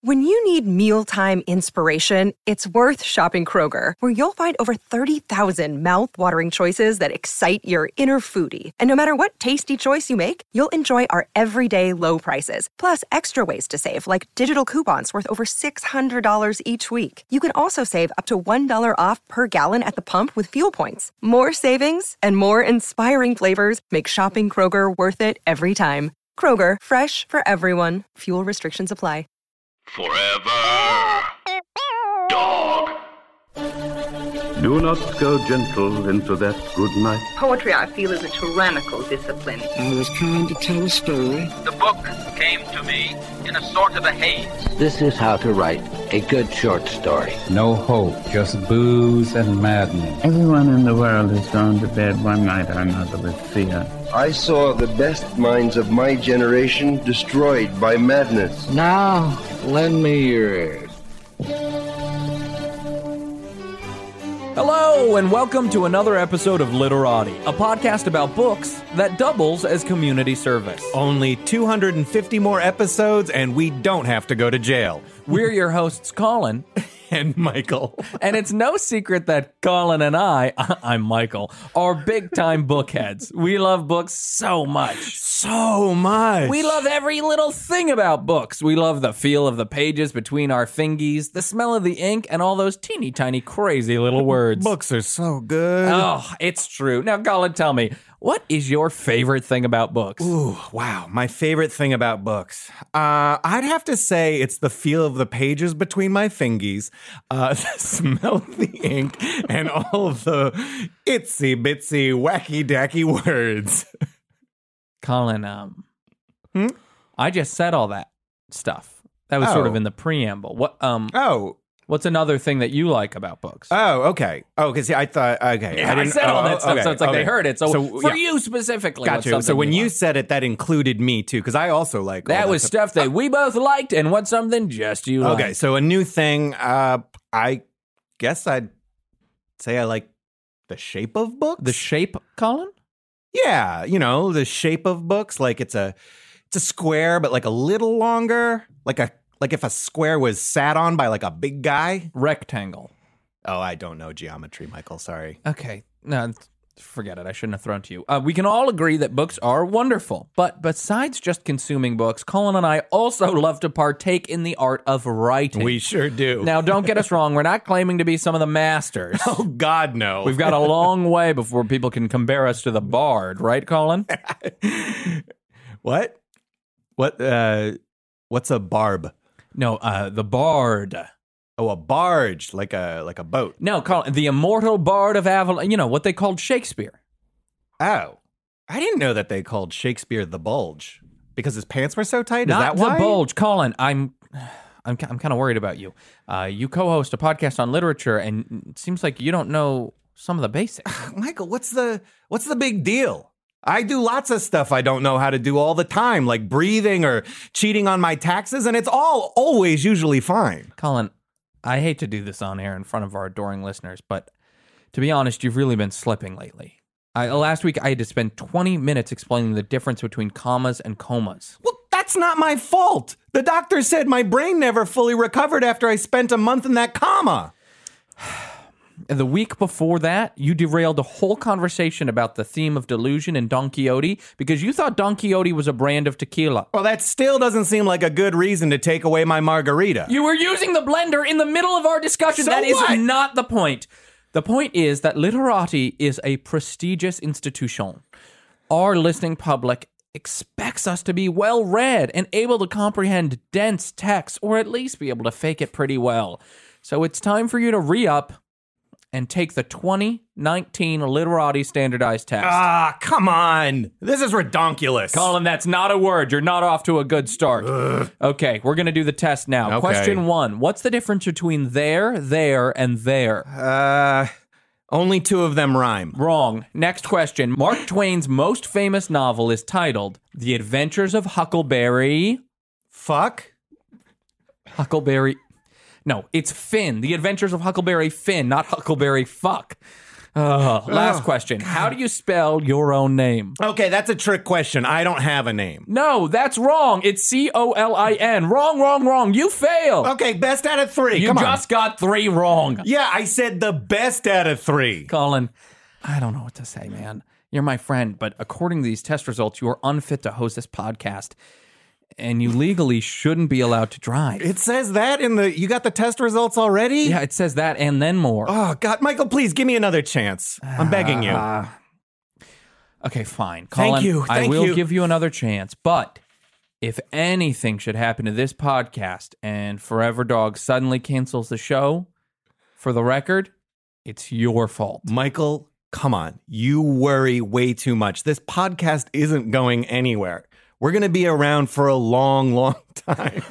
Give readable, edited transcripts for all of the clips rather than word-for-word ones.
When you need mealtime inspiration, it's worth shopping Kroger, where you'll find over 30,000 mouth-watering choices that excite your inner foodie. And no matter what tasty choice you make, you'll enjoy our everyday low prices, plus extra ways to save, like digital coupons worth over $600 each week. You can also save up to $1 off per gallon at the pump with fuel points. More savings and more inspiring flavors make shopping Kroger worth it every time. Kroger, fresh for everyone. Fuel restrictions apply. Forever Dog. Do not go gentle into that good night. Poetry, I feel, is a tyrannical discipline. I was trying to tell a story. The book came to me in a sort of a haze. This is how to write a good short story. No hope, just booze and madness. Everyone in the world has gone to bed one night or another with fear. I saw the best minds of my generation destroyed by madness. Now, lend me your ears. Hello, and welcome to another episode of Literati, a podcast about books that doubles as community service. Only 250 more episodes, and we don't have to go to jail. We're your hosts, Colin. And Michael. And it's no secret that Colin and I'm Michael, are big-time bookheads. We love books so much. So much. We love every little thing about books. We love the feel of the pages between our fingies, the smell of the ink, and all those teeny tiny crazy little words. Books are so good. Oh, it's true. Now, Colin, tell me, what is your favorite thing about books? Ooh, wow. My favorite thing about books. I'd have to say it's the feel of the pages between my fingies, the smell of the ink, and all of the itsy bitsy wacky dacky words. Colin, I just said all that stuff. That was sort of in the preamble. What's another thing that you like about books? Oh, okay. Oh, because I thought, okay. Yeah, I said all that stuff, okay, so it's like they heard it. So for yeah. you specifically. Got you. So when you said it, that included me too, because I also like all that was stuff that we both liked, and what's something just you liked. Okay, so a new thing, I guess I'd say I like the shape of books. The shape, Colin? Yeah, you know, the shape of books. Like it's a square, but like a little longer, like if a square was sat on by like a big guy. Rectangle. Oh, I don't know geometry, Michael. Sorry. Okay. No, forget it. I shouldn't have thrown to you. We can all agree that books are wonderful. But besides just consuming books, Colin and I also love to partake in the art of writing. We sure do. Now, don't get us wrong. We're not claiming to be some of the masters. Oh, God, no. We've got a long way before people can compare us to the Bard. Right, Colin? What? What's a barb? No, the Bard. Oh, a barge, like a boat. No, Colin, the immortal Bard of Avalon. You know, what they called Shakespeare. Oh, I didn't know that they called Shakespeare the Bulge because his pants were so tight. Is Not that why? the Bulge, Colin. I'm kind of worried about you. You co-host a podcast on literature, and it seems like you don't know some of the basics. Michael, what's the big deal? I do lots of stuff I don't know how to do all the time, like breathing or cheating on my taxes, and it's all always usually fine. Colin, I hate to do this on air in front of our adoring listeners, but to be honest, you've really been slipping lately. Last week, I had to spend 20 minutes explaining the difference between commas and comas. Well, that's not my fault. The doctor said my brain never fully recovered after I spent a month in that coma. The week before that, you derailed a whole conversation about the theme of delusion in Don Quixote because you thought Don Quixote was a brand of tequila. Well, that still doesn't seem like a good reason to take away my margarita. You were using the blender in the middle of our discussion. So that what? is not the point. The point is that Literati is a prestigious institution. Our listening public expects us to be well-read and able to comprehend dense text, or at least be able to fake it pretty well. So it's time for you to re-up and take the 2019 Literati standardized test. Ah, come on. This is redonkulous. Colin, that's not a word. You're not off to a good start. Ugh. Okay, we're going to do the test now. Okay. Question 1. What's the difference between there, and there? Only two of them rhyme. Wrong. Next question. Mark Twain's most famous novel is titled The Adventures of Huckleberry. Fuck? Huckleberry. No, it's Finn. The Adventures of Huckleberry Finn, not Huckleberry Fuck. Last question. How do you spell your own name? Okay, that's a trick question. I don't have a name. No, that's wrong. It's Colin. Wrong. You failed. Okay, best out of 3. You Come on. just got 3 wrong. Yeah, I said the best out of 3. Colin, I don't know what to say, man. You're my friend, but according to these test results, you are unfit to host this podcast, and you legally shouldn't be allowed to drive. It says that you got the test results already? Yeah, it says that and then more. Oh, God. Michael, please give me another chance. I'm begging you. Okay, fine. Colin, Thank you. I will give you another chance, but if anything should happen to this podcast and Forever Dog suddenly cancels the show, for the record, it's your fault. Michael, come on. You worry way too much. This podcast isn't going anywhere. We're going to be around for a long, long time.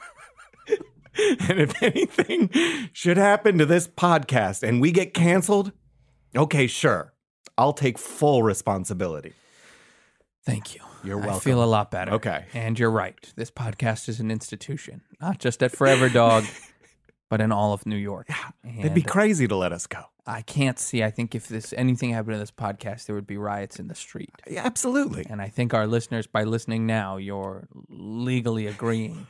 And if anything should happen to this podcast and we get canceled, okay, sure. I'll take full responsibility. Thank you. You're welcome. I feel a lot better. Okay. And you're right. This podcast is an institution, not just at Forever Dog, but in all of New York. Yeah, it'd be crazy to let us go. I can't see. I think if anything happened to this podcast, there would be riots in the street. Yeah, absolutely. And I think our listeners, by listening now, you're legally agreeing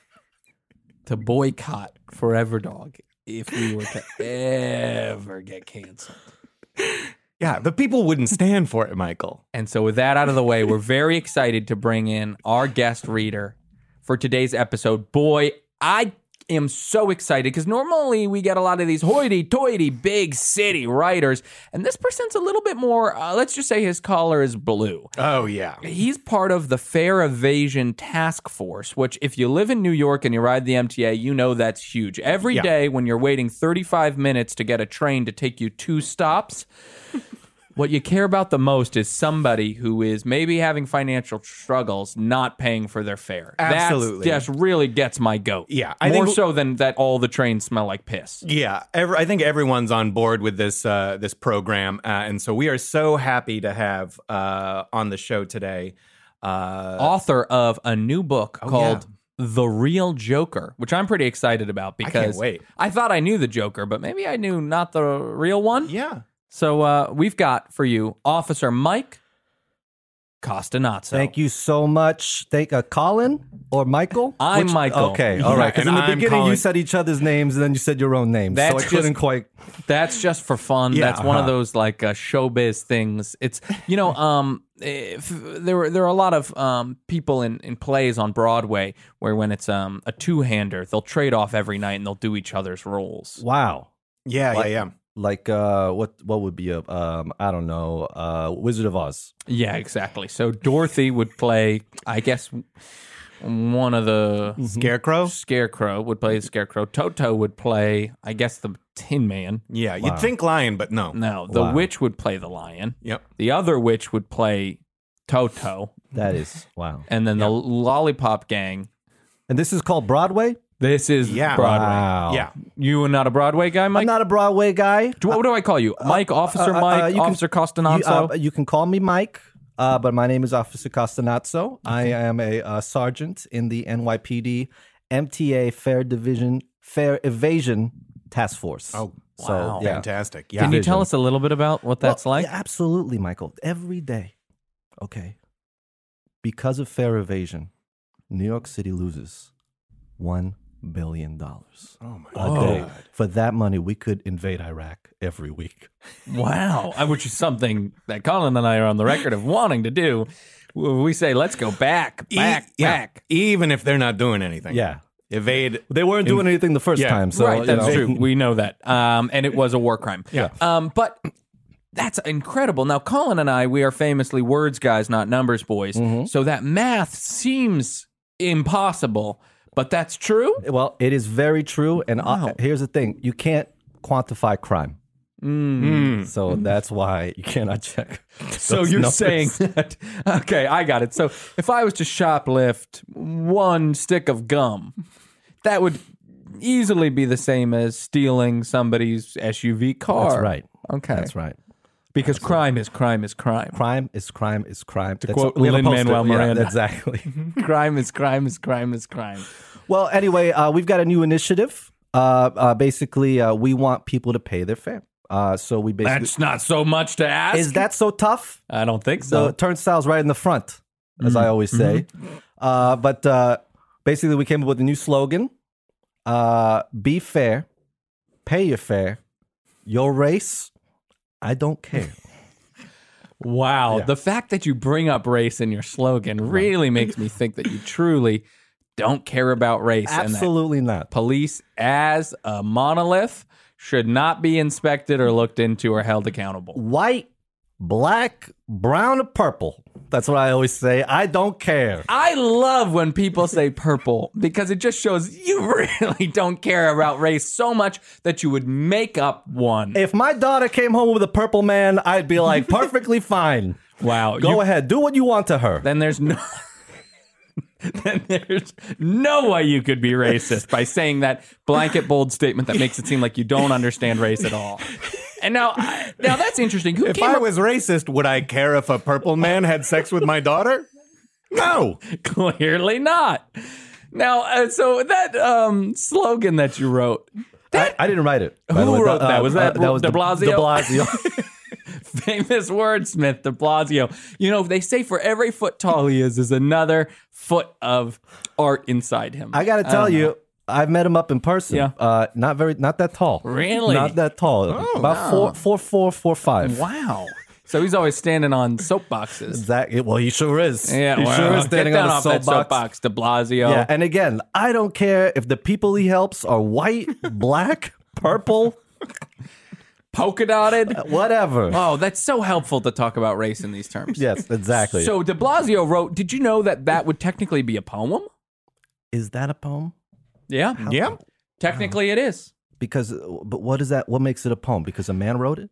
to boycott Forever Dog if we were to ever get canceled. Yeah, the people wouldn't stand for it, Michael. And so with that out of the way, we're very excited to bring in our guest reader for today's episode. Boy, I am so excited because normally we get a lot of these hoity-toity big city writers, and this person's a little bit more, let's just say his collar is blue. Oh, yeah. He's part of the Fare Evasion Task Force, which if you live in New York and you ride the MTA, you know that's huge. Every day when you're waiting 35 minutes to get a train to take you 2 stops, what you care about the most is somebody who is maybe having financial struggles not paying for their fare. Absolutely. That just really gets my goat. Yeah. More so than that all the trains smell like piss. Yeah. I think everyone's on board with this this program. And so we are so happy to have on the show today author of a new book called The Real Joker, which I'm pretty excited about because I can't wait. I thought I knew the Joker, but maybe I knew not the real one. Yeah. So we've got for you Officer Mike Costanazzo. Thank you so much. Colin or Michael? I'm Michael. Okay, all right. Because in the beginning Colin. you said each other's names and then you said your own name. So I couldn't quite. That's just for fun. Yeah, that's one of those like showbiz things. It's there are a lot of people in plays on Broadway where when it's a two-hander, they'll trade off every night and they'll do each other's roles. Wow. Yeah. Like what would be I don't know, Wizard of Oz. Yeah, exactly. So Dorothy would play, I guess, one of the Scarecrow? Scarecrow would play the Scarecrow. Toto would play, I guess, the Tin Man. Yeah, you'd think Lion, but no. No, the witch would play the Lion. Yep. The other witch would play Toto. That is, wow. And then the Lollipop Gang. And this is called Broadway? This is Broadway. Wow. Yeah. You are not a Broadway guy, Mike? I'm not a Broadway guy. What do I call you? Mike, Officer Mike, Officer Costanazzo? You can call me Mike, but my name is Officer Costanazzo. Okay. I am a sergeant in the NYPD MTA Fare Evasion Task Force. Oh, wow. So, fantastic. Yeah. Can you tell us a little bit about what that's like? Yeah, absolutely, Michael. Every day, okay, because of fare evasion, New York City loses $1 billion a day. For that money, we could invade Iraq every week. Wow. Which is something that Colin and I are on the record of wanting to do. We say, let's go back. Even if they're not doing anything. Yeah. Evade. They weren't doing anything the first time. So, right, that's true. We know that. And it was a war crime. Yeah. But that's incredible. Now, Colin and I, we are famously words guys, not numbers boys. Mm-hmm. So that math seems impossible. But that's true? Well, it is very true. And here's the thing. You can't quantify crime. So that's why you cannot check. So you're saying that, okay, I got it. So if I was to shoplift 1 stick of gum, that would easily be the same as stealing somebody's SUV car. That's right. Okay. That's right. Because crime is crime is crime. Crime is crime is crime. To quote Lin-Manuel Miranda. Yeah, exactly. Crime is crime is crime is crime. Well, anyway, we've got a new initiative. Basically, we want people to pay their fare. So we basically. That's not so much to ask. Is that so tough? I don't think so. The turnstile's right in the front, as I always say. But basically, we came up with a new slogan: "Be fair, pay your fare. Your race, I don't care." Wow. Yeah. The fact that you bring up race in your slogan really makes me think that you truly don't care about race. Absolutely and that not. Police, as a monolith, should not be inspected or looked into or held accountable. White, black, brown, or purple. That's what I always say. I don't care. I love when people say purple because it just shows you really don't care about race so much that you would make up one. If my daughter came home with a purple man, I'd be like, perfectly fine. Wow. Go ahead. Do what you want to her. Then there's no... Then there's no way you could be racist by saying that blanket bold statement that makes it seem like you don't understand race at all. And now that's interesting. If I was racist, would I care if a purple man had sex with my daughter? No. Clearly not. Now, so that slogan that you wrote. I didn't write it. Who wrote that? Was that de Blasio? De Blasio. Famous wordsmith, de Blasio. You know, they say for every foot tall he is another foot of art inside him. I got to tell you, I've met him up in person. Yeah. Not that tall. Really? Not that tall. About 4'4", 4'5". Wow. So he's always standing on soapboxes. Exactly. Well, he sure is. Yeah, he sure is standing get down on a off that soapbox, de Blasio. Yeah, and again, I don't care if the people he helps are white, black, purple, polka dotted, whatever. Oh, that's so helpful to talk about race in these terms. Yes, exactly. So de Blasio wrote, did you know that would technically be a poem? Is that a poem? Yeah. Yeah. Technically it is. Because, but what is that? What makes it a poem? Because a man wrote it?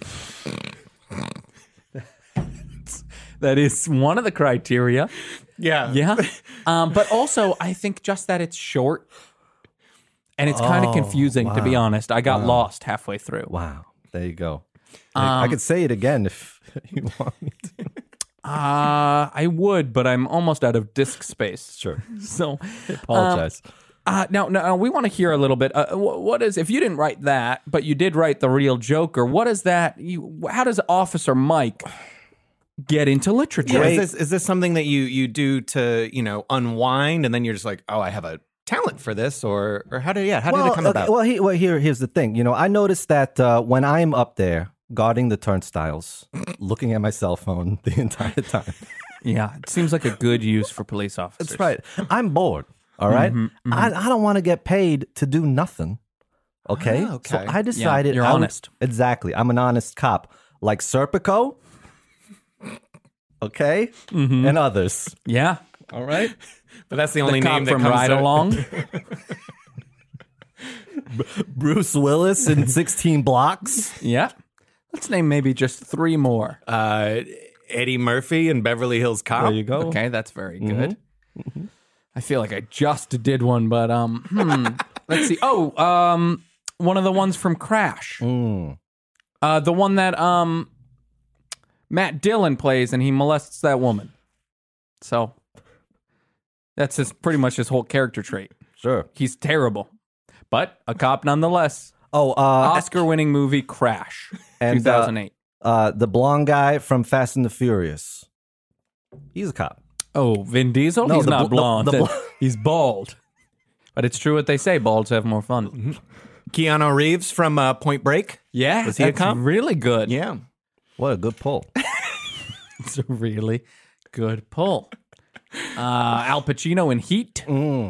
That is one of the criteria. Yeah. Yeah. But also, I think just that it's short and it's kind of confusing, to be honest. I got lost halfway through. Wow. There you go. I could say it again if you want me to. I would, but I'm almost out of disk space. Sure. So, apologize. Now, we want to hear a little bit. What is, if you didn't write that, but you did write The Real Joker, what is that? How does Officer Mike get into literature? Yeah, is this something that you do to, unwind, and then you're just like, oh, I have a talent for this, or how did it come about? Well, here's the thing. I noticed that when I'm up there guarding the turnstiles, looking at my cell phone the entire time. Yeah, it seems like a good use for police officers. That's right. I'm bored. All right? Mm-hmm. I don't want to get paid to do nothing. Okay? Okay. So I decided you're honest. Exactly. I'm an honest cop. Like Serpico. Okay? Mm-hmm. And others. Yeah. All right? But that's the only the name cop that from comes Ride to Along. Bruce Willis in 16 Blocks. Yeah. Let's name maybe just 3 more. Eddie Murphy in Beverly Hills Cop. There you go. Okay, that's very good. Mm-hmm. I feel like I just did one, but let's see. Oh, one of the ones from Crash. The one that Matt Dillon plays, and he molests that woman. So that's pretty much his whole character trait. Sure. He's terrible, but a cop nonetheless. Oh, Oscar-winning movie Crash, and 2008. The blonde guy from Fast and the Furious. He's a cop. Oh, Vin Diesel? No, He's the not blonde. the He's bald. But it's true what they say. Balds have more fun. Mm-hmm. Keanu Reeves from Point Break. Yeah, Was he a that's cop? really good. Yeah. What a good pull. It's a really good pull. Al Pacino in Heat.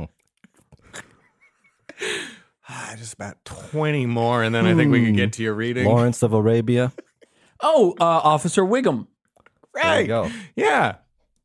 Just about 20 more, and then I think we could get to your reading. Lawrence of Arabia. Oh, Officer Wiggum. Right. There you go. Yeah.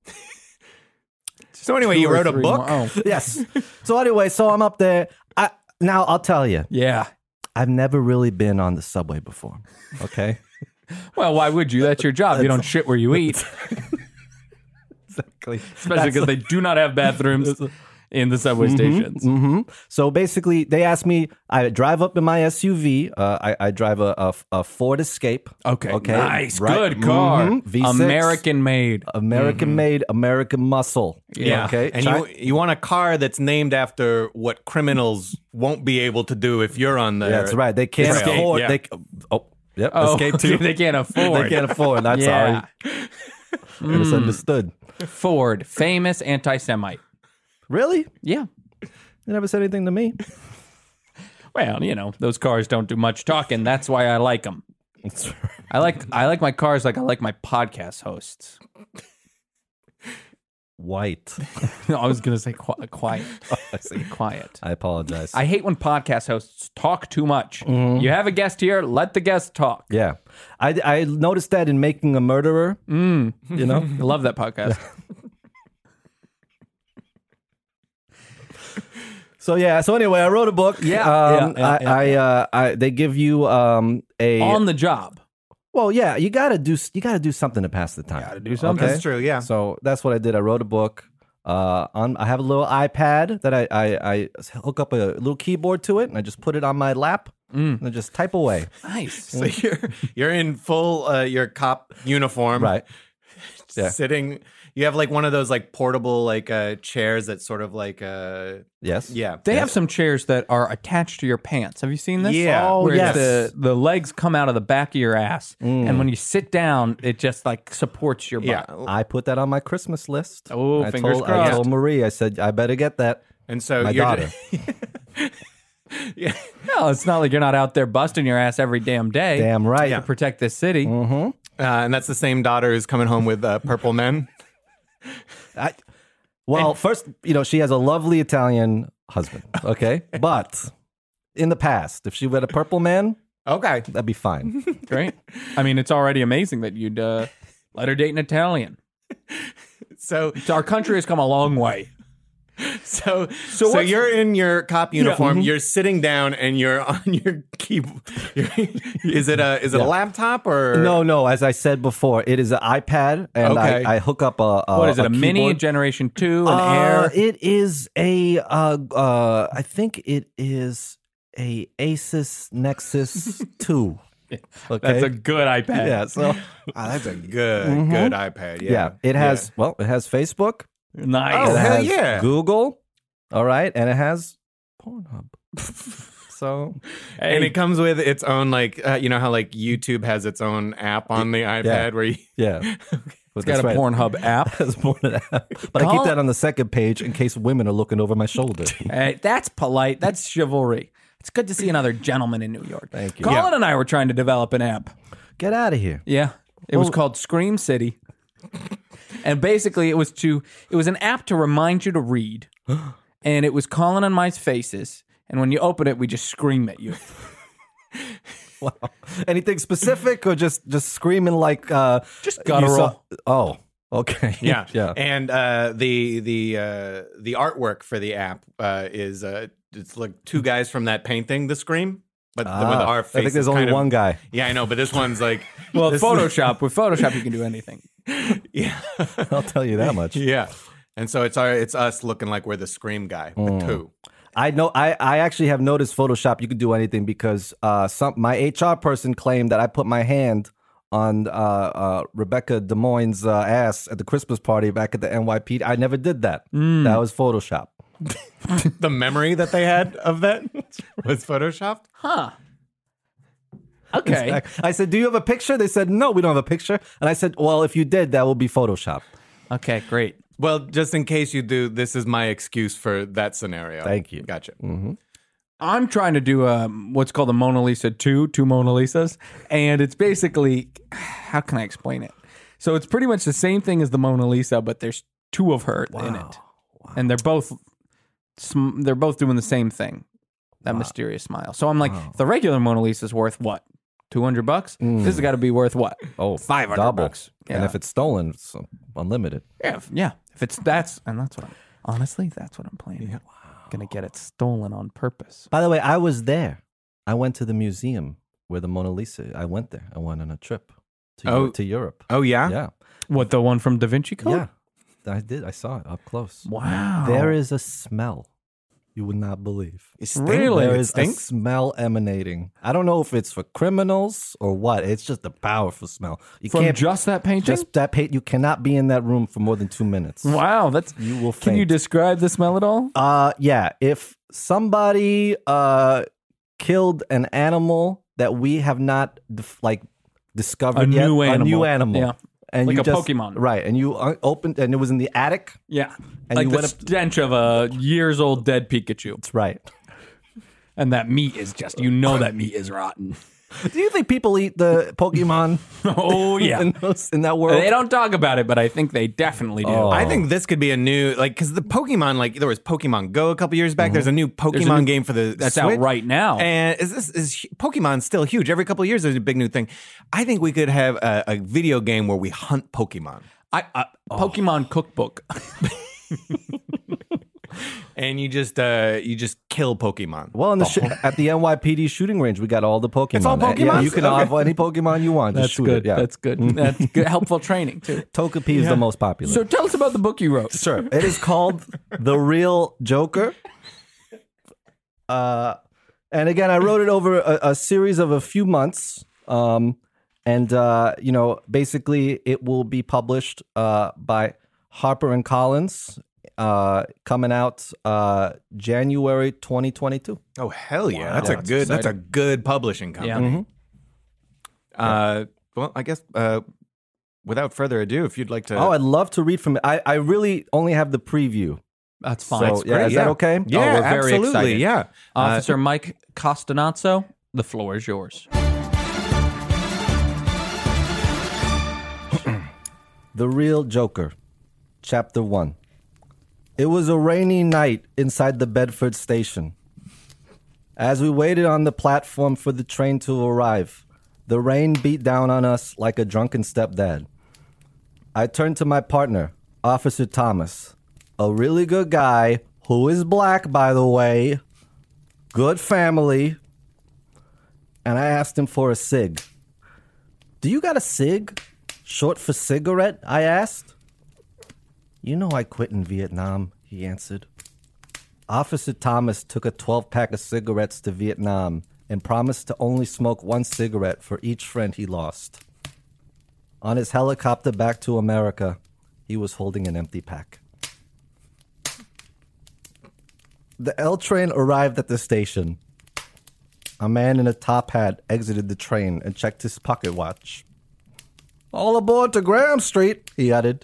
So anyway, 2 you or wrote a 3 book? more. Oh. Yes. So anyway, I'm up there. Now I'll tell you. Yeah. I've never really been on the subway before. Okay. Well, why would you? That's your job. You don't shit where you eat. Exactly. Especially because they do not have bathrooms in the subway stations. Mm-hmm. So basically, they asked me, I drive up in my SUV. I drive a Ford Escape. Okay. Nice. Right? Good car. V6. American made. American made, American muscle. Yeah. Okay. And you want a car that's named after what criminals won't be able to do if you're on there. That's right. They can't Escape, afford. yeah. Yep. Oh, Escape 2. they can't afford. They can't afford. That's Yeah. sorry. Misunderstood. Ford, famous anti-Semite. Really? Yeah. You never said anything to me. Well, you know, those cars don't do much talking. That's why I like them. That's I like my cars like I like my podcast hosts. White. No, I was going to say quiet. I see. Quiet. I apologize. I hate when podcast hosts talk too much. You have a guest here, let the guest talk. Yeah. I noticed that in Making a Murderer. You know? I love that podcast. So anyway, I wrote a book. Yeah. They give you a On the job. Well, yeah, you gotta do something to pass the time. Gotta do something. That's true, yeah. So that's what I did. I wrote a book. I have a little iPad that I hook up a little keyboard to it, and I just put it on my lap and I just type away. Nice. So you're in full your cop uniform, Right. Yeah. Sitting. You have like one of those like portable like chairs that's sort of like Yes. yeah. They have some chairs that are attached to your pants. Have you seen this? Yeah. Oh, Where yes. the legs come out of the back of your ass, and when you sit down, it just like supports your butt. Yeah. I put that on my Christmas list. Oh, I fingers told, crossed. I told Marie, I said, I better get that. And so My you're daughter. yeah. No, it's not like you're not out there busting your ass every damn day. Damn right. To protect this city. And that's the same daughter who's coming home with purple men. First, she has a lovely Italian husband, okay? But in the past, if she had a purple man, Okay. that'd be fine. Great. I mean, it's already amazing that you'd let her date an Italian. So Our country has come a long way. So what's- you're in your cop uniform. mm-hmm. You're sitting down, and you're on your keyboard. Is it a laptop or No. As I said before, it is an iPad, and Okay. I hook up a What is it, a Mini, keyboard. Generation 2, an Air? It is a I think it is a Asus Nexus 2. Okay. That's a good iPad. Yeah, so that's a good iPad. Yeah, it has Facebook. Nice. Oh, It hell has yeah. Google. All right, and it has Pornhub. So And it comes with its own like you know how like YouTube has its own app on the iPad where you It's got a Pornhub app. But I keep that on the second page in case women are looking over my shoulder. Hey, that's polite. That's chivalry. It's good to see another gentleman in New York. Thank you. Colin and I were trying to develop an app. Get out of here. Yeah. It was called Scream City. And basically it was an app to remind you to read. And it was Colin and my faces. And when you open it, we just scream at you. Wow. Anything specific or just screaming like Just guttural. Oh, okay. Yeah, Yeah. And the artwork for the app is it's like two guys from that painting, The Scream, but with our faces. I think there's only one guy. Yeah, I know, but this one's like Well, this Photoshop. With Photoshop, you can do anything. yeah, I'll tell you that much. yeah. And so it's us looking like we're the Scream guy, the two. I know. I actually have noticed Photoshop. You can do anything because my HR person claimed that I put my hand on Rebecca Des Moines' ass at the Christmas party back at the NYPD. I never did that. That was Photoshop. The memory that they had of that was photoshopped. Huh. Okay. I said, "Do you have a picture?" They said, "No, we don't have a picture." And I said, "Well, if you did, that will be Photoshop." Okay, great. Well, just in case you do, this is my excuse for that scenario. Thank you. Gotcha. I'm trying to do what's called a Mona Lisa 2, two Mona Lisas. And it's basically, how can I explain it? So it's pretty much the same thing as the Mona Lisa, but there's two of her in it. Wow. And they're both doing the same thing. That mysterious smile. So I'm like, the regular Mona Lisa is worth what? $200? This has got to be worth what? Oh, $500. double. Yeah. And if it's stolen, it's unlimited. Yeah. If that's what I'm planning. Yeah. Wow. Gonna get it stolen on purpose. By the way, I was there. I went to the museum where the Mona Lisa. I went there. I went on a trip to Europe. Oh yeah. Yeah. What, the one from Da Vinci Code? Yeah, I did. I saw it up close. Wow. There is a smell you would not believe. Really? There It is a stinks? smell emanating. I don't know if it's for criminals or what. It's just a powerful smell. You From just that painting? Just that paint. You cannot be in that room for more than 2 minutes. Wow, You will Can you faint. describe the smell at all? Yeah. If somebody killed an animal that we have not discovered A yet. new A new animal. animal. Yeah. And Like you a Pokemon. Right. And you opened, and it was in the attic. Yeah. And like you the went up- stench of a years old dead Pikachu. That's right. And that meat is just, you know that meat is rotten. Do you think people eat the Pokemon? Oh, yeah. in that world? They don't talk about it, but I think they definitely do. I think this could be a new, because the Pokemon, there was Pokemon Go a couple years back. There's a new Pokemon game for the That's Switch. out right now. And is Pokemon still huge? Every couple of years, there's a big new thing. I think we could have a video game where we hunt Pokemon. Pokemon Cookbook. And you just kill Pokemon. Well, at the NYPD shooting range, we got all the Pokemon. It's all Pokemon? Yeah, you can have any Pokemon you want. That's Just shoot good. it. Yeah. That's good. That's good. Helpful training, too. Togepi is the most popular. So tell us about the book you wrote. Sure. It is called The Real Joker. And again, I wrote it over a series of a few months. Basically, it will be published by Harper & Collins. Coming out January 2022. Oh hell yeah! Wow. That's a good publishing company. Yeah. Well, I guess without further ado, if you'd like to, I'd love to read from it. I really only have the preview. That's fine. So, is that okay? Yeah, we're very absolutely. excited. Yeah, Officer Mike Costanazzo, the floor is yours. The Real Joker, Chapter 1. It was a rainy night inside the Bedford station. As we waited on the platform for the train to arrive, the rain beat down on us like a drunken stepdad. I turned to my partner, Officer Thomas, a really good guy who is black, by the way, good family, and I asked him for a cig. Do you got a cig? Short for cigarette? I asked. You know I quit in Vietnam, he answered. Officer Thomas took a 12-pack of cigarettes to Vietnam and promised to only smoke one cigarette for each friend he lost. On his helicopter back to America, he was holding an empty pack. The L train arrived at the station. A man in a top hat exited the train and checked his pocket watch. All aboard to Graham Street, he added.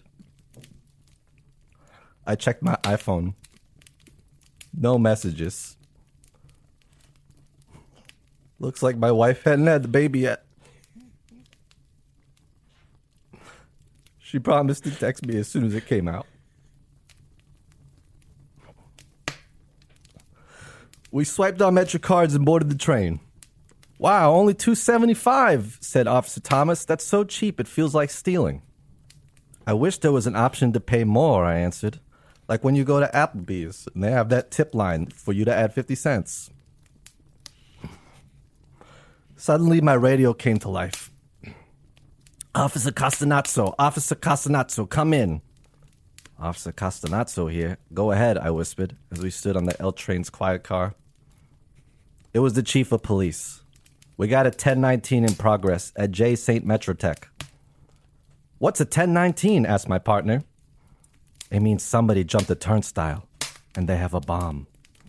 I checked my iPhone. No messages. Looks like my wife hadn't had the baby yet. She promised to text me as soon as it came out. We swiped our Metro cards and boarded the train. Wow, only $2.75, said Officer Thomas. That's so cheap, it feels like stealing. I wish there was an option to pay more, I answered. Like when you go to Applebee's and they have that tip line for you to add 50 cents. Suddenly, my radio came to life. Officer Castanazzo, come in. Officer Castanazzo here. Go ahead, I whispered as we stood on the L train's quiet car. It was the chief of police. We got a 1019 in progress at J. St. Metrotech. What's a 1019? Asked my partner. It means somebody jumped a turnstile and they have a bomb.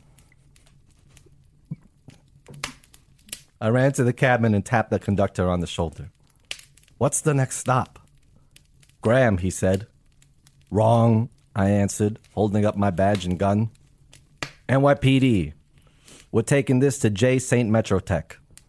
I ran to the cabin and tapped the conductor on the shoulder. What's the next stop? Graham, he said. Wrong, I answered, holding up my badge and gun. NYPD. We're taking this to J. St. Metrotech.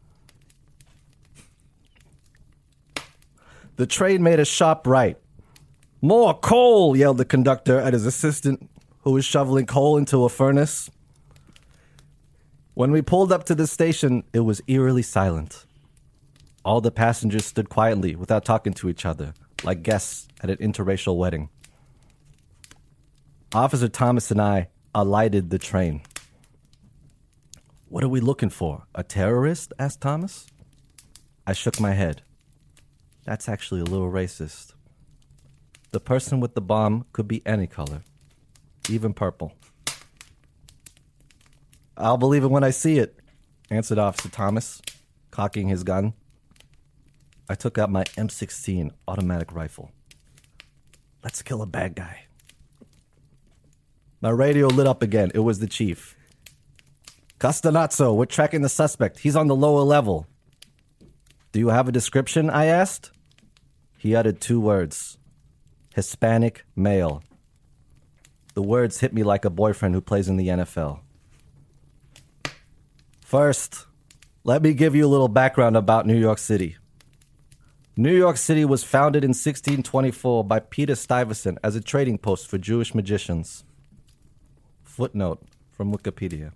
The train made a sharp right. More coal, yelled the conductor at his assistant, who was shoveling coal into a furnace. When we pulled up to the station, it was eerily silent. All the passengers stood quietly without talking to each other, like guests at an interracial wedding. Officer Thomas and I alighted the train. What are we looking for? A terrorist? Asked Thomas. I shook my head. That's actually a little racist. The person with the bomb could be any color, even purple. I'll believe it when I see it, answered Officer Thomas, cocking his gun. I took out my M16 automatic rifle. Let's kill a bad guy. My radio lit up again. It was the chief. Castanazzo, we're tracking the suspect. He's on the lower level. Do you have a description? I asked. He uttered 2 words. Hispanic male. The words hit me like a boyfriend who plays in the NFL. First, let me give you a little background about New York City. New York City was founded in 1624 by Peter Stuyvesant as a trading post for Jewish magicians. Footnote from Wikipedia.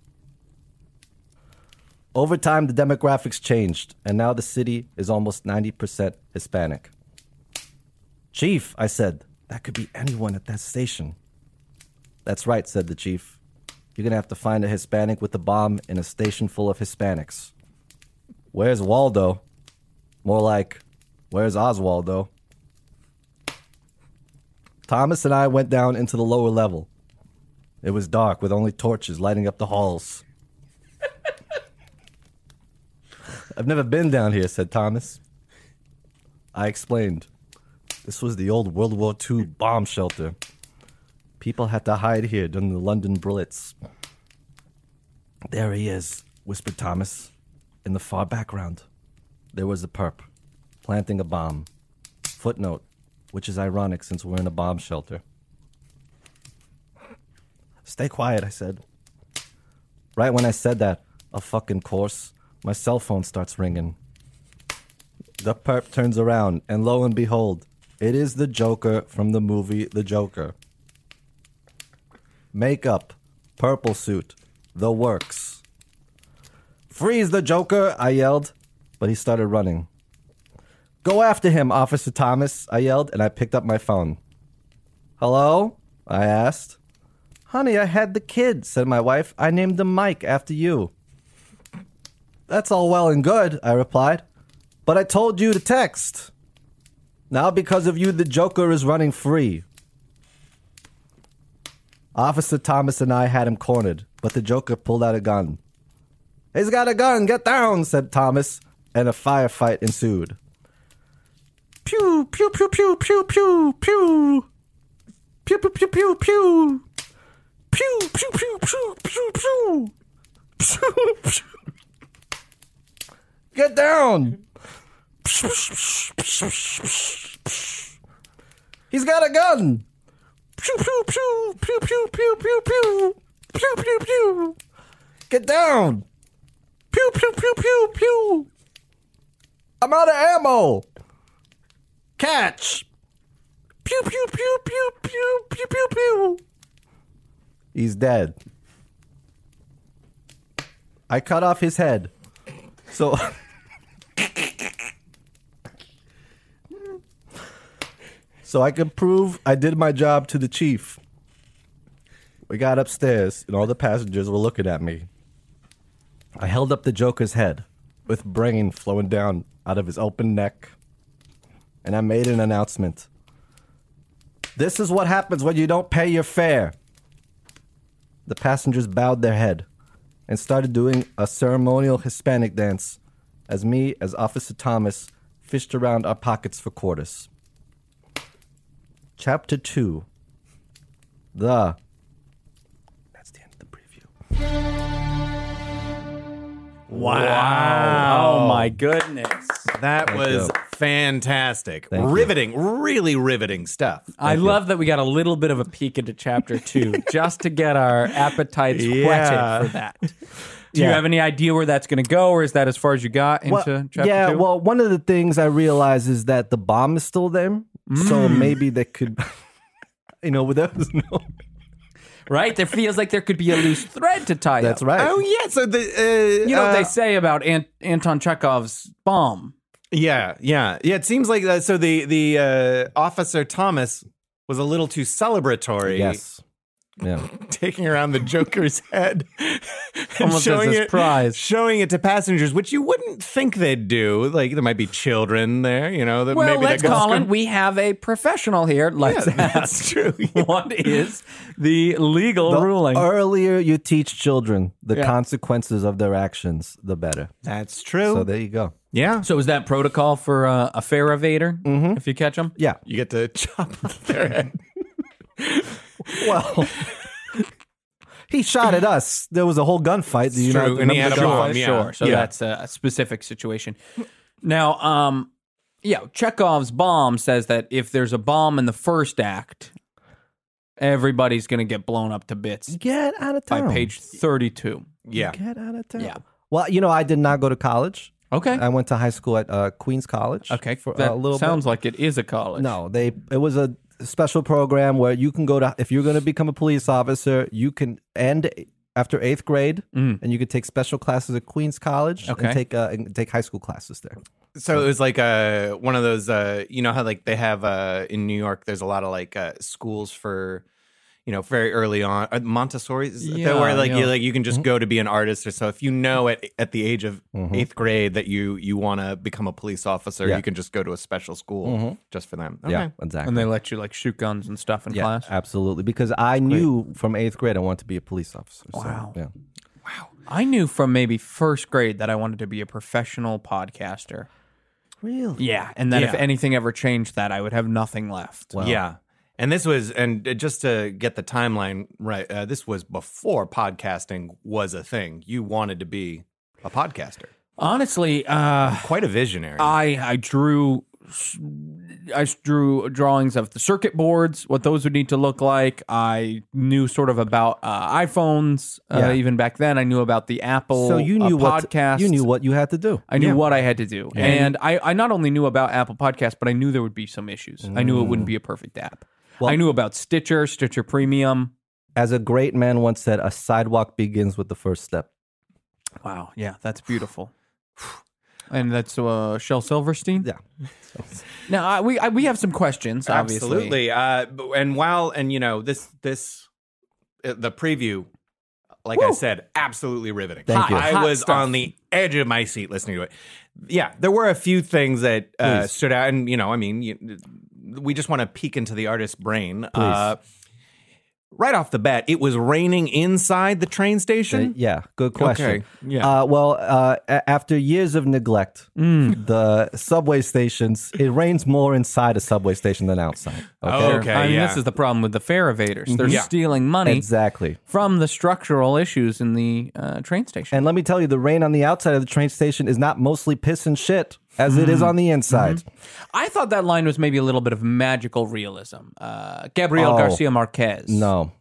Over time, the demographics changed, and now the city is almost 90% Hispanic. Chief, I said, that could be anyone at that station. That's right, said the chief. You're going to have to find a Hispanic with a bomb in a station full of Hispanics. Where's Waldo? More like, where's Oswaldo? Thomas and I went down into the lower level. It was dark with only torches lighting up the halls. I've never been down here, said Thomas. I explained. This was the old World War II bomb shelter. People had to hide here during the London Blitz. There he is, whispered Thomas. In the far background, there was a perp, planting a bomb. Footnote, which is ironic since we're in a bomb shelter. Stay quiet, I said. Right when I said that, of fucking course, my cell phone starts ringing. The perp turns around, and lo and behold, it is the Joker from the movie The Joker. Makeup, purple suit, the works. Freeze the Joker, I yelled, but he started running. Go after him, Officer Thomas, I yelled, and I picked up my phone. Hello? I asked. Honey, I had the kid, said my wife. I named him Mike after you. That's all well and good, I replied, but I told you to text. Now because of you, the Joker is running free. Officer Thomas and I had him cornered, but the Joker pulled out a gun. He's got a gun, get down, said Thomas, and a firefight ensued. Pew, pew, pew, pew, pew, pew, pew. Pew, pew, pew, pew, pew. Pew, pew, pew, pew, pew, pew. Pew, pew. Get down. He's got a gun. Pew, pew, pew, pew, pew, pew, pew, pew. Pew, pew, pew. Get down. Pew, pew, pew, pew, pew. I'm out of ammo. Catch. Pew, pew, pew, pew, pew, pew, pew, pew. He's dead. I cut off his head. So... So I could prove I did my job to the chief. We got upstairs, and all the passengers were looking at me. I held up the Joker's head, with brain flowing down out of his open neck, and I made an announcement. This is what happens when you don't pay your fare. The passengers bowed their head and started doing a ceremonial Hispanic dance as me, as Officer Thomas, fished around our pockets for quarters. Chapter 2. That's the end of the preview. Wow. Oh, my goodness. That was fantastic. Riveting, really riveting stuff. I love that we got a little bit of a peek into Chapter 2 just to get our appetites whetted for that. Do you have any idea where that's going to go, or is that as far as you got into Chapter 2? Well, one of the things I realized is that the bomb is still there. So maybe they could, there was no... Right? There feels like there could be a loose thread to tie That's up. right. Oh, yeah. So the... you know what they say about Anton Chekhov's bomb. Yeah. It seems like that. So the Officer Thomas was a little too celebratory. Yes. Yeah. Taking around the Joker's head. Almost as a prize. Showing it to passengers, which you wouldn't think they'd do. Like, there might be children there, that well, maybe let's call it. We have a professional here. Let's ask. That's true. What is the legal ruling? The earlier you teach children the consequences of their actions, the better. That's true. So there you go. Yeah. So is that protocol for a fare evader if you catch them? Yeah. You get to chop off their head. Well, he shot at us. There was a whole gunfight. True, and he had a bomb. Sure. So that's a specific situation. Now, Chekhov's bomb says that if there's a bomb in the first act, everybody's going to get blown up to bits. Get out of town. By page 32. Yeah. Get out of town. Yeah. Well, I did not go to college. Okay. I went to high school at Queens College. Okay. For that a little sounds bit. like it is a college. No, it was a special program where you can go to, if you're going to become a police officer, you can end after 8th grade, and you could take special classes at Queens College and take high school classes there. So it was like one of those, you know how like they have in New York, there's a lot of like schools for, very early on, Montessori, where you can just go to be an artist. Or so if you know at the age of 8th grade that you want to become a police officer, you can just go to a special school just for them. Okay. Yeah, exactly. And they let you like shoot guns and stuff in class? Absolutely. Because I knew from 8th grade I wanted to be a police officer. Wow. So, yeah. Wow. I knew from maybe first grade that I wanted to be a professional podcaster. Really? Yeah. And that if anything ever changed that, I would have nothing left. Wow. Yeah. And this was, and just to get the timeline right, this was before podcasting was a thing. You wanted to be a podcaster. Honestly, quite a visionary. I drew drawings of the circuit boards, what those would need to look like. I knew sort of about iPhones. Even back then, I knew about the Apple So you knew podcast. You knew what you had to do. I knew what I had to do. Yeah. And I not only knew about Apple Podcasts, but I knew there would be some issues. I knew it wouldn't be a perfect app. Well, I knew about Stitcher Premium. As a great man once said, a sidewalk begins with the first step. Wow. Yeah, that's beautiful. And that's Shel Silverstein? Yeah. Now, we have some questions, obviously. Absolutely. This the preview, like I said, absolutely riveting. Thank you. I was on the edge of my seat listening to it. Yeah, there were a few things that stood out. And, we just want to peek into the artist's brain. Right off the bat, it was raining inside the train station? Yeah, good question. Okay. Yeah. After years of neglect, the subway stations, it rains more inside a subway station than outside. Okay. I mean, this is the problem with the fare evaders. They're stealing money exactly from the structural issues in the train station. And let me tell you, the rain on the outside of the train station is not mostly piss and shit as it is on the inside. I thought that line was maybe a little bit of magical realism. Gabriel Garcia Marquez. No.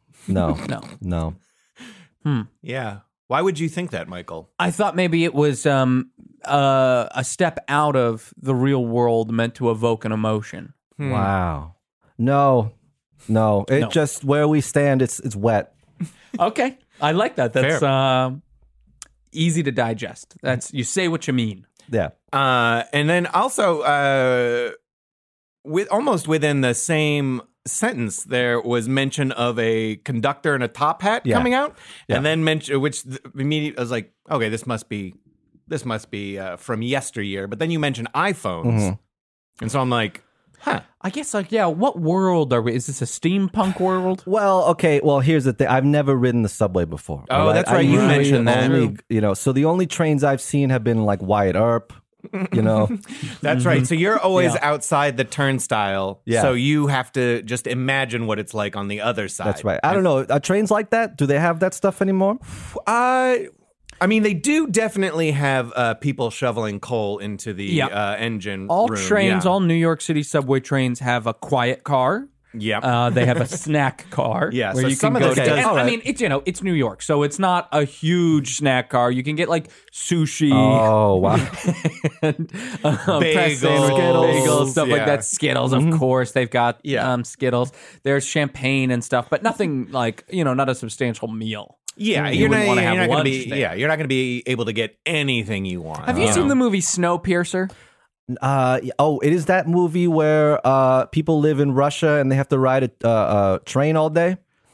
Yeah. Why would you think that, Michael? I thought maybe it was a step out of the real world meant to evoke an emotion. Wow. No. Just where we stand, it's wet. Okay. I like that. That's easy to digest. That's you say what you mean. Yeah. And then also, almost within the same sentence, there was mention of a conductor in a top hat coming out, and then immediately I was like, okay, this must be from yesteryear. But then you mentioned iPhones, and so I'm like, huh. I guess what world are we? Is this a steampunk world? Well, okay. Well, here's the thing. I've never ridden the subway before. Oh, that's right. You mentioned that. So the only trains I've seen have been like Wyatt Earp. That's right. So you're always outside the turnstile. Yeah. So you have to just imagine what it's like on the other side. That's right. I don't know. Are trains like that? Do they have that stuff anymore? I mean, they do definitely have people shoveling coal into the engine All room. trains, all New York City subway trains have a quiet car. Yep. They have a snack car. Yeah, where so you some can of go this to. does- And, I mean, it's New York, so it's not a huge snack car. You can get like sushi. Oh, wow. and, Bagels. bagels, stuff like Yeah. that. Skittles, of course, they've got Skittles. There's champagne and stuff, but nothing like not a substantial meal. Yeah, You wouldn't wanna have going to lunch be. there. Yeah, you're not going to be able to get anything you want. Have you seen the movie Snowpiercer? It is that movie where people live in Russia and they have to ride a train all day?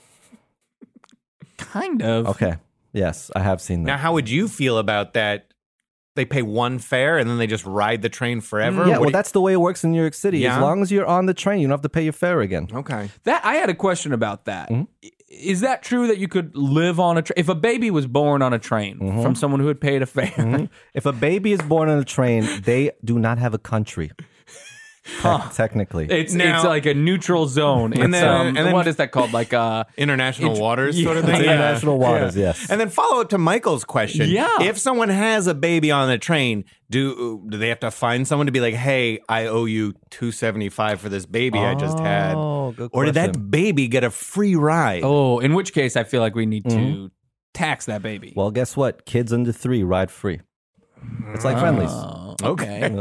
Kind of. Okay. Yes, I have seen that. Now, how would you feel about that? They pay one fare and then they just ride the train forever? Yeah, that's the way it works in New York City. Yeah? As long as you're on the train, you don't have to pay your fare again. Okay. That I had a question about that. Is that true that you could live on a train? If a baby was born on a train from someone who had paid a fare. If a baby is born on a train, they do not have a country. Technically. It's Now- like a neutral zone. It's, And then- what is that called? Like International waters sort of thing? International waters, yes. And then follow up to Michael's question. Yeah. If someone has a baby on the train, do they have to find someone to be like, hey, I owe you $275 for this baby I just had? Good Or did that question. baby get a free ride? Oh, in which case I feel like we need to tax that baby. Well, guess what? Kids under 3 ride free. It's like Friendlies. Okay.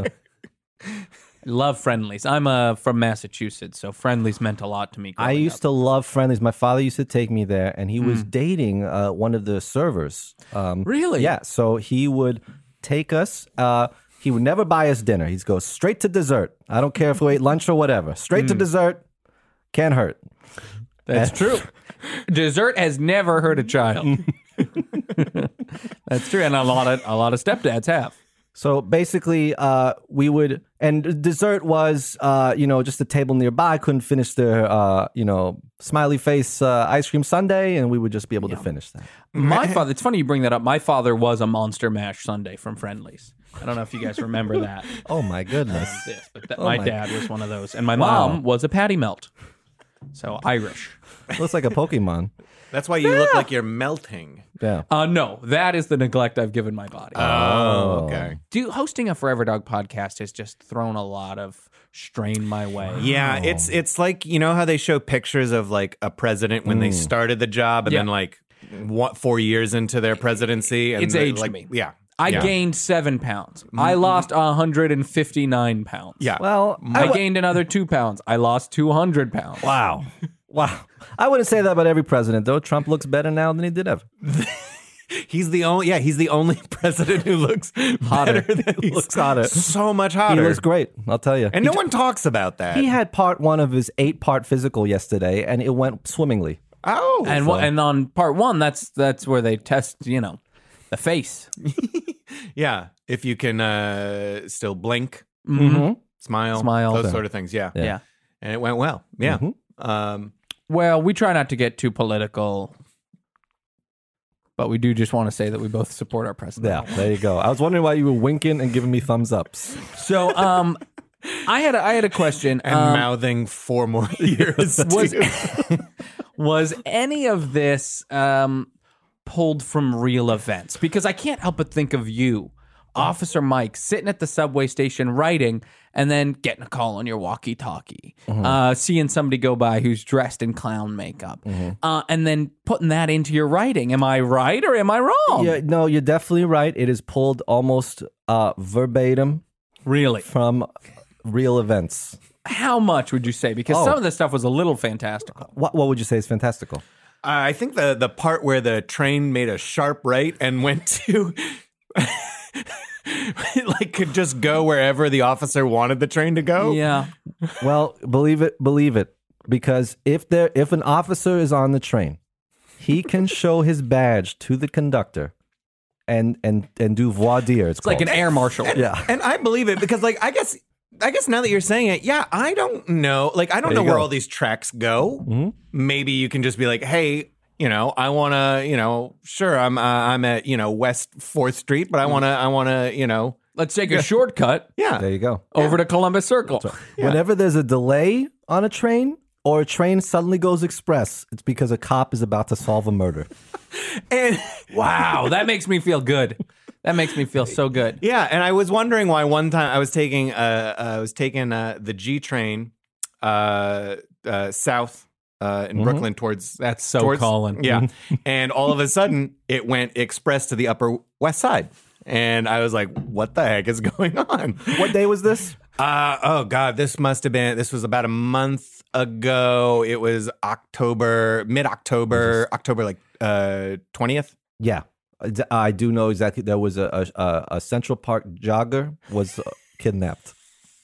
Love Friendlies. I'm from Massachusetts, so Friendlies meant a lot to me. I used to love Friendlies. My father used to take me there, and he Hmm. was dating one of the servers. Really? Yeah. So he would take us. He would never buy us dinner. He'd go straight to dessert. I don't care if we ate lunch or whatever. Straight to dessert. Can't hurt. That's true. Dessert has never hurt a child. That's true, and a lot of stepdads have. So basically, we would, and dessert was, just a table nearby. Couldn't finish their, smiley face ice cream sundae, and we would just be able to finish that. My father. It's funny you bring that up. My father was a Monster Mash sundae from Friendlies. I don't know if you guys remember that. Oh my goodness! My dad was one of those, and my mom was a Patty Melt. So Irish. Looks like a Pokemon. That's why you look like you're melting. Yeah. No, that is the neglect I've given my body. Oh, okay. Hosting a Forever Dog podcast has just thrown a lot of strain my way. Yeah, it's like, you know how they show pictures of like a president when they started the job and then like 4 years into their presidency? And It's aged like, me. Yeah. I gained 7 pounds. I lost 159 pounds. Yeah. Well, I gained another 2 pounds. I lost 200 pounds. Wow. I wouldn't say that about every president, though. Trump looks better now than he did ever. He's the only president who looks Hotter. better than He looks hotter. so much hotter. He looks great, I'll tell you. And no one talks about that. He had part 1 of his 8-part physical yesterday, and it went swimmingly. Oh. And on part 1, that's where they test, the face. Yeah. If you can still blink, smile, those sort of things. Yeah. Yeah. And it went well. Yeah. Well, we try not to get too political, but we do just want to say that we both support our president. Yeah, there you go. I was wondering why you were winking and giving me thumbs ups. So, I had a question. And mouthing 4 more years. Was any of this pulled from real events? Because I can't help but think of you, Officer Mike, sitting at the subway station writing and then getting a call on your walkie-talkie, seeing somebody go by who's dressed in clown makeup, and then putting that into your writing. Am I right or am I wrong? Yeah, no, you're definitely right. It is pulled almost verbatim Really? from real events. How much would you say? Because some of this stuff was a little fantastical. What would you say is fantastical? I think the part where the train made a sharp right and went to... it like could just go wherever the officer wanted the train to go. Yeah. Well, believe it, because if an officer is on the train, he can show his badge to the conductor and do voir dire. It's like an air marshal. Yeah. And I believe it because like I guess now that you're saying it, yeah, I don't know. Like I don't know where all these tracks go. Mm-hmm. Maybe you can just be like, hey, I want to, sure, I'm at, West 4th Street, but I want to, Let's take a shortcut. Yeah. There you go. Over to Columbus Circle. Yeah. Whenever there's a delay on a train or a train suddenly goes express, it's because a cop is about to solve a murder. And wow, that makes me feel good. That makes me feel so good. Yeah, and I was wondering why one time I was taking the G train south in Brooklyn towards Colin. Yeah. And all of a sudden it went express to the Upper West Side. And I was like, what the heck is going on? What day was this? Oh God, this was about a month ago. It was mid-October, October like 20th. Yeah. I do know exactly. There was a Central Park jogger was kidnapped.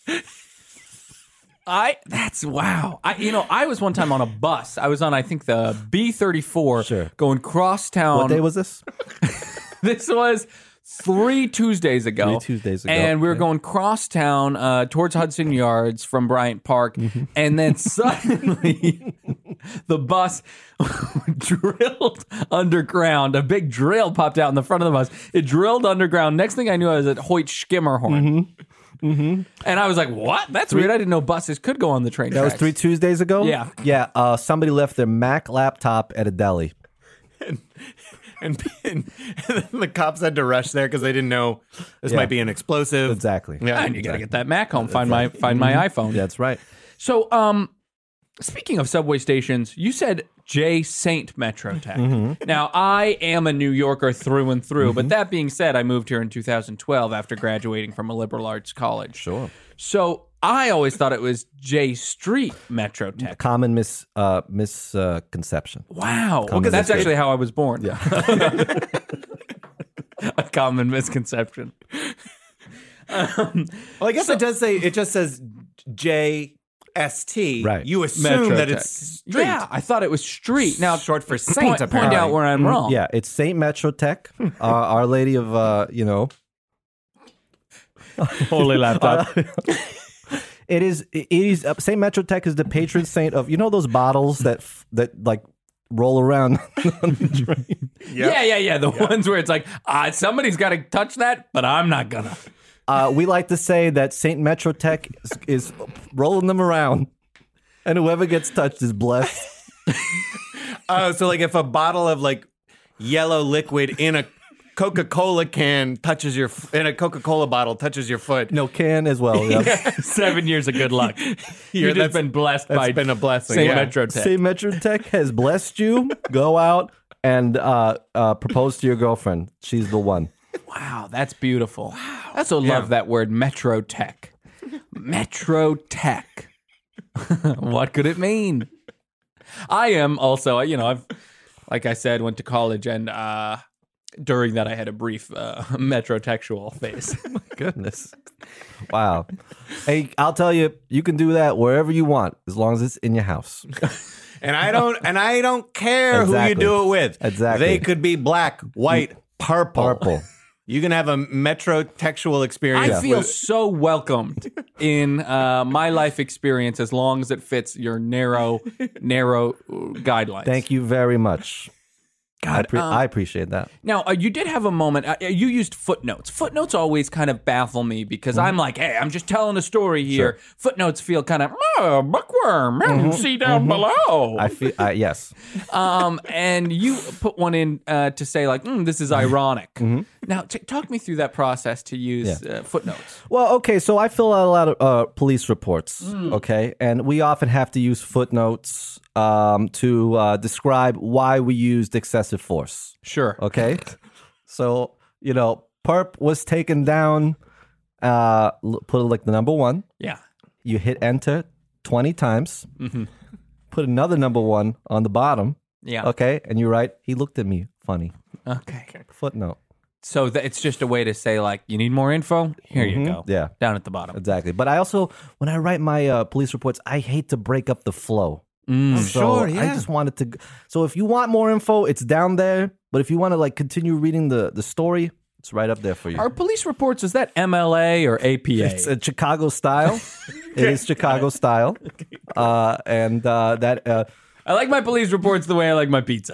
Wow. I was one time on a bus. I was on, I think, the B34 going crosstown. What day was this? This was 3 Tuesdays ago. 3 Tuesdays ago. And we were going crosstown towards Hudson Yards from Bryant Park. And then suddenly the bus drilled underground. A big drill popped out in the front of the bus. It drilled underground. Next thing I knew, I was at Hoyt Skimmerhorn. And I was like, what? That's weird. I didn't know buses could go on the train That was tracks. 3 Tuesdays ago? Yeah. Yeah, somebody left their Mac laptop at a deli. And then the cops had to rush there because they didn't know this might be an explosive. Exactly. Yeah, And you got to get that Mac home. Find my iPhone. That's right. So, speaking of subway stations, you said J. Saint Metrotech. Now, I am a New Yorker through and through, but that being said, I moved here in 2012 after graduating from a liberal arts college. Sure. So, I always thought it was J. Street Metrotech. Common misconception. Wow. Well, that's actually how I was born. Yeah. A common misconception. Well, I guess it just says JST. Right. You assume that Metrotech. it's street. Yeah, I thought it was street. Now, Short for saint, point apparently. out where I'm wrong. Yeah, it's Saint Metrotech, Our Lady of, Holy laptop. It is Saint Metrotech is the patron saint of those bottles that like roll around on the train. Yeah. The ones where it's like, somebody's got to touch that, but I'm not gonna. We like to say that Saint Metrotech is rolling them around, and whoever gets touched is blessed. Oh, so like if a bottle of like yellow liquid in a Coca-Cola can in a Coca-Cola bottle touches your foot. No, can as well. Yeah. 7 years of good luck. You've just been blessed by. That's been a blessing. Saint Yeah. Metrotech. Saint Metrotech has blessed you. Go out and propose to your girlfriend. She's the one. Wow, that's beautiful. Wow. I also love that word, Metrotech. Metrotech. What could it mean? I am also, I've, like I said, went to college, and during that I had a brief metrotexual phase. My goodness. Wow. Hey, I'll tell you, you can do that wherever you want, as long as it's in your house. And I don't care who you do it with. Exactly. They could be black, white, purple. Purple. You can have a metrotexual experience. I feel so welcomed in my life experience as long as it fits your narrow guidelines. Thank you very much. God, I appreciate that. Now, you did have a moment. You used footnotes. Footnotes always kind of baffle me because I'm like, hey, I'm just telling a story here. Sure. Footnotes feel kind of, bookworm, see down below. I feel, yes. And you put one in to say, like, this is ironic. Now, talk me through that process to use footnotes. Well, okay, so I fill out a lot of police reports, okay? And we often have to use footnotes to describe why we used excessive force. Sure. Okay? So, perp was taken down, put it like the number 1. Yeah. You hit enter 20 times. Put another number 1 on the bottom. Yeah. Okay? And you write, he looked at me funny. Okay. Footnote. So it's just a way to say, like, you need more info? Here you go. Yeah. Down at the bottom. Exactly. But I also, when I write my police reports, I hate to break up the flow. Sure, yeah. I just wanted to. So if you want more info, it's down there. But if you want to continue reading the story, it's right up there for you. Are police reports, is that MLA or APA? It's a Chicago style. It is Chicago style. And that. I like my police reports the way I like my pizza.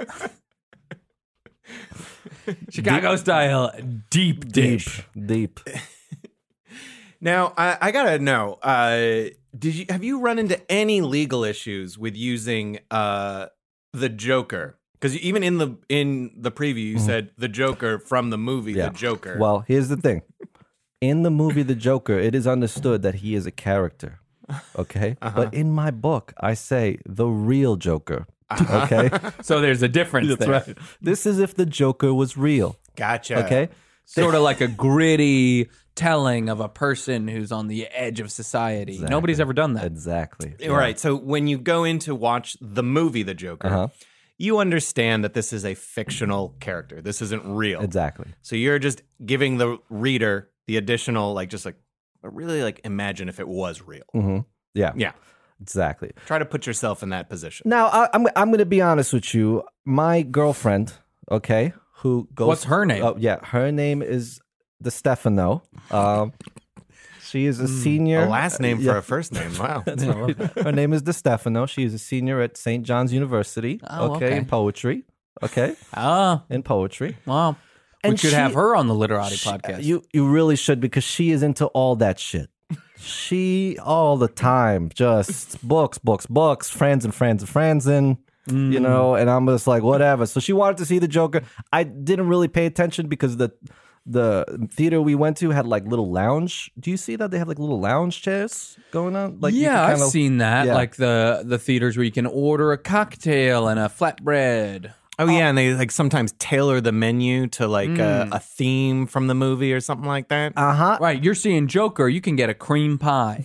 Chicago style, deep dish. Deep. Now, I gotta know, have you run into any legal issues with using the Joker? Because even in the preview, you said the Joker from the movie, The Joker. Well, here's the thing. In the movie The Joker, it is understood that he is a character. Okay? But in my book, I say the real Joker. Okay? So there's a difference there. Right. This is if the Joker was real. Gotcha. Okay? Sort of like a gritty telling of a person who's on the edge of society. Exactly. Nobody's ever done that. Exactly. All right. So when you go in to watch the movie The Joker, you understand that this is a fictional character. This isn't real. Exactly. So you're just giving the reader the additional, really imagine if it was real. Yeah. Yeah. Exactly. Try to put yourself in that position. Now, I'm going to be honest with you. My girlfriend, okay, who goes... What's her name? Oh, yeah. Her name is DeStefano. She is a senior... A last name for a first name. Wow. Her name is DeStefano. She is a senior at St. John's University. Oh, okay. In poetry. Okay? Oh. In poetry. Wow. We should have her on the Literati podcast. You really should, because she is into all that shit. She all the time just books, friends and friends and friends, and you know. And I'm just like, whatever. So she wanted to see the Joker. I didn't really pay attention because the theater we went to had like little lounge. Do you see that they have like little lounge chairs going on? Like, yeah, I've seen that. Yeah. Like the theaters where you can order a cocktail and a flatbread. Oh yeah, and they like sometimes tailor the menu to like a theme from the movie or something like that. Right, you're seeing Joker, you can get a cream pie.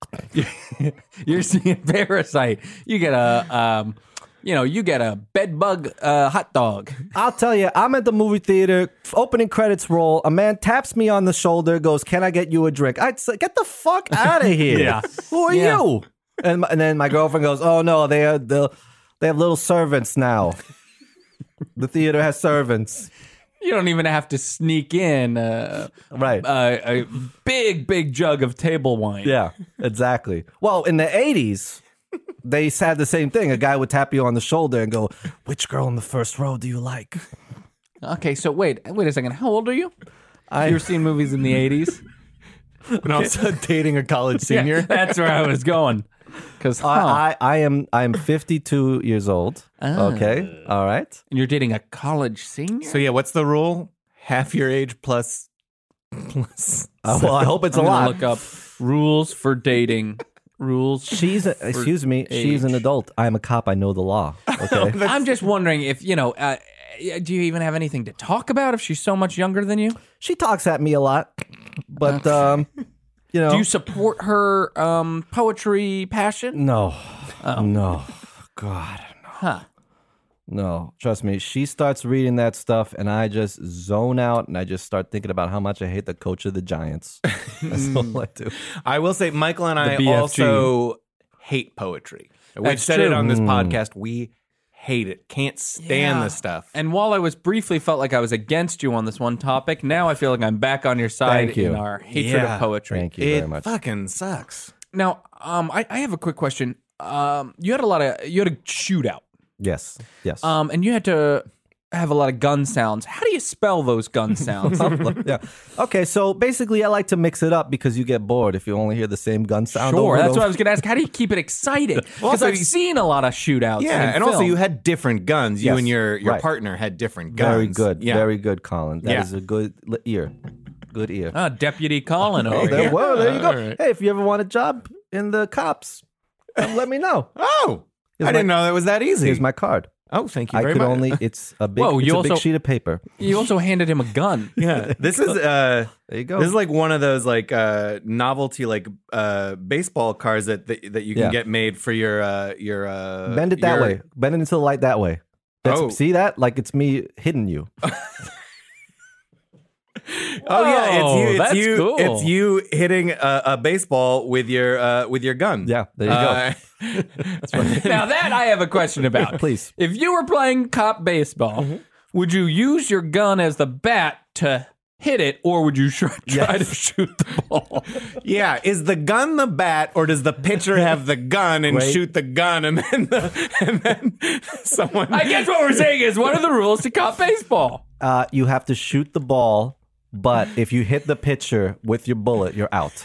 You're seeing Parasite, you get a you get a bed bug hot dog. I'll tell you, I'm at the movie theater, opening credits roll. A man taps me on the shoulder, goes, "Can I get you a drink?" I'd say, "Get the fuck out of here! Yeah. Who are you?" And then my girlfriend goes, "Oh no, they have little servants now. The theater has servants." You don't even have to sneak in right. A big jug of table wine. Yeah, exactly. Well, in the 80s, they had the same thing. A guy would tap you on the shoulder and go, "Which girl in the first row do you like?" Okay, so wait a second. How old are you? You were seeing movies in the 80s? And also dating a college senior. Yeah, that's where I was going. Because I am 52 years old. Okay, all right. And you're dating a college senior? So yeah, what's the rule? Half your age plus. Well, I hope it's I'm a gonna lot. look up rules for dating. Rules. Excuse me. age. She's an adult. I'm a cop. I know the law. Okay. I'm just wondering if, do you even have anything to talk about if she's so much younger than you? She talks at me a lot, but Do you support her poetry passion? No. Oh. No. God, no. Huh. No, trust me. She starts reading that stuff, and I just zone out, and I just start thinking about how much I hate the coach of the Giants. That's all I do. I will say, Michael and I The BFG. also hate poetry. We've That's said it true. on this podcast. We hate it. Can't stand this stuff. And while I was briefly felt like I was against you on this one topic, now I feel like I'm back on your side Thank you. in our hatred of poetry. Thank you very much. It fucking sucks. Now, I have a quick question. You had a shootout. Yes. And you had to have a lot of gun sounds. How do you spell those gun sounds? Yeah. Okay, so basically I like to mix it up because you get bored if you only hear the same gun sound. Sure, over and that's what over. I was going to ask. How do you keep it exciting? Because I've seen a lot of shootouts. Yeah, in and also film. you had different guns. You Yes, and your right. partner had different guns. Very good. Yeah. Very good, Colin. That Yeah. is a good ear. Good ear. Deputy Colin over there, here. well, there you go. All right. Hey, if you ever want a job in the cops, let me know. Oh, I didn't know that was that easy. Here's my card. Oh, thank you I very could much. only. It's a big. Whoa, it's you a also- big sheet of paper. You also handed him a gun. Yeah, this is There you go. This is like one of those like novelty like baseball cards that you can Yeah. get made for your Bend it that your- way. Bend it into the light that way. Oh. See that? Like it's me hitting you. Oh yeah, it's you. that's It's you. cool. It's you hitting a baseball with your gun. Yeah, there you go. Now that I have a question about. Please. If you were playing cop baseball, would you use your gun as the bat to hit it, or would you try to shoot the ball? Yeah, is the gun the bat, or does the pitcher have the gun and Wait. shoot the gun, and then someone? I guess what we're saying is, what are the rules to cop baseball? You have to shoot the ball, but if you hit the pitcher with your bullet, you're out.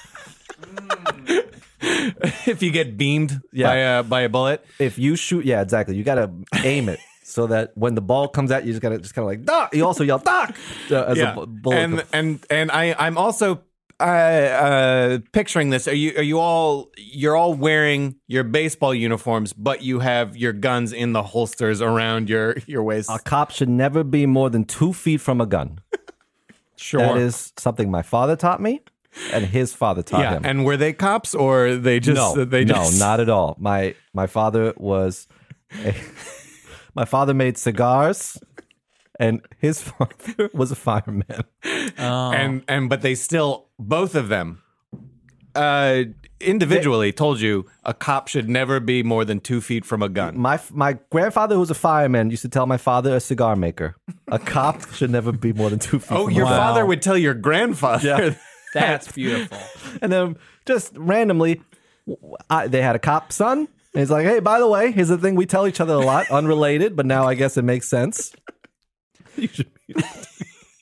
If you get beamed by a bullet, If you shoot, yeah, exactly. You gotta aim it so that when the ball comes at you, just kind of like Doc. You also yell Doc as yeah. a bullet. And I'm also picturing this. You're all wearing your baseball uniforms, but you have your guns in the holsters around your waist. A cop should never be more than 2 feet from a gun. Sure, That is something my father taught me, and his father taught yeah. him. And were they cops or they just? No, not at all. My father was. My father made cigars, and his father was a fireman. But they still, both of them, individually told you a cop should never be more than 2 feet from a gun. My grandfather, who was a fireman, used to tell my father, a cigar maker, a cop should never be more than 2 feet. Oh, from your a gun. father would tell your grandfather. Yeah. That's beautiful. And then just randomly, they had a cop son. And he's like, hey, by the way, here's the thing we tell each other a lot, unrelated, but now I guess it makes sense. You should be.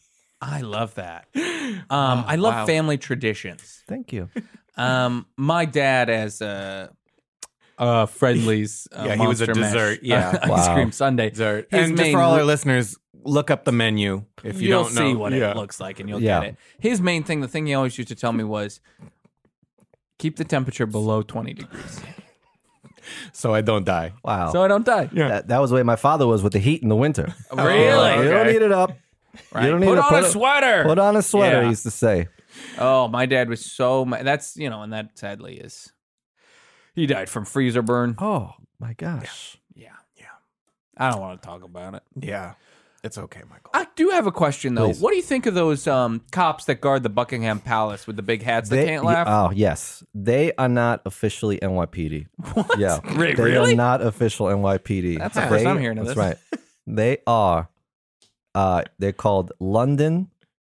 I love that. I love family traditions. Thank you. My dad, as Friendly's he was a Monster Mash, dessert. Yeah. ice cream sundae. Dessert. His And just main for all ru- our listeners, look up the menu if you you'll don't know. see what it looks like, and you'll get it. His main thing, the thing he always used to tell me was, keep the temperature below 20 degrees. So I don't die. Wow. So I don't die. Yeah. That was the way my father was with the heat in the winter. Really? You don't need it up. Right. You don't need Put to on a sweater. Put on a sweater, Yeah. he used to say. Oh, my dad was so... That's, and that sadly is... He died from freezer burn. Oh, my gosh. Yeah. I don't want to talk about it. Yeah. It's okay, Michael. I do have a question, though. Please. What do you think of those cops that guard the Buckingham Palace with the big hats that can't laugh? Oh, yes. They are not officially NYPD. What? Yeah. Wait, They really? are not official NYPD. That's the first I'm hearing of That's this. right. They are, they're called London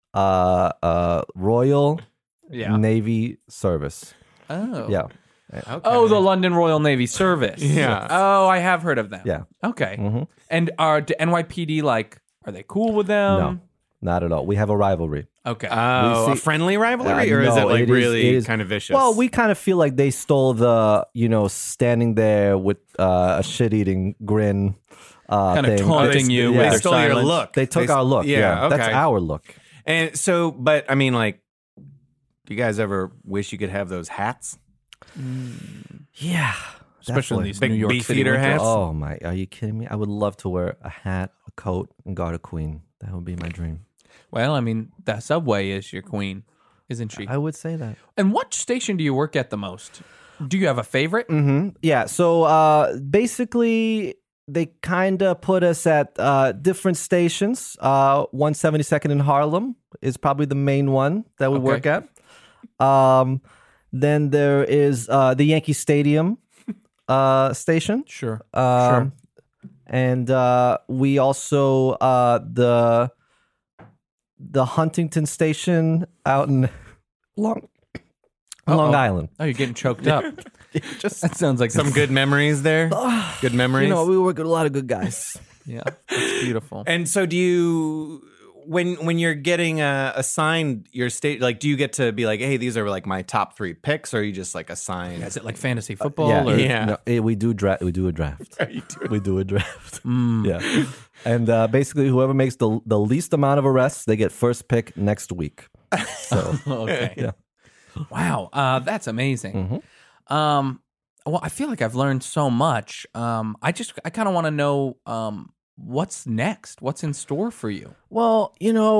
Royal Yeah. Navy Service. Oh. Yeah. Okay. Oh, the London Royal Navy Service. Yeah. Oh, I have heard of them. Yeah. Okay. Mhm. And are the NYPD are they cool with them? No, not at all. We have a rivalry. Okay. Oh, We a see- friendly rivalry, or is no, it like it really is- kind of vicious? Well, we kind of feel like they stole the, standing there with a shit-eating grin Kind of thing. taunting you with they their stole your silence. look. They took our look. Yeah, That's okay. our look. And so, but I mean, like, do you guys ever wish you could have those hats? Yeah. Especially definitely. these Big New York beef City eater winters. hats? Oh, my. Are you kidding me? I would love to wear a hat, a coat, and guard a queen. That would be my dream. Well, I mean, the subway is your queen, isn't she? I would say that. And what station do you work at the most? Do you have a favorite? Mm-hmm. Yeah. So basically, they kind of put us at different stations. 172nd in Harlem is probably the main one that we Okay. work at. Then there is the Yankee Stadium station. Sure. Sure. And we also the Huntington station out in Long Island. Oh, you're getting choked up. That sounds like Some good memories there. Good memories. We work with a lot of good guys. Yeah, that's beautiful. And so, do you, when you're getting assigned your state, like, do you get to be like, hey, these are like my top 3 picks, or are you just like assigned? Is it like fantasy football? Yeah, or? Yeah. No, we do draft. We do a draft. We do a draft. Mm. Yeah, and basically, whoever makes the least amount of arrests, they get first pick next week. So Okay. yeah. Wow, that's amazing. Mhm. Well, I feel like I've learned so much. I kind of want to know what's next. What's in store for you? Well,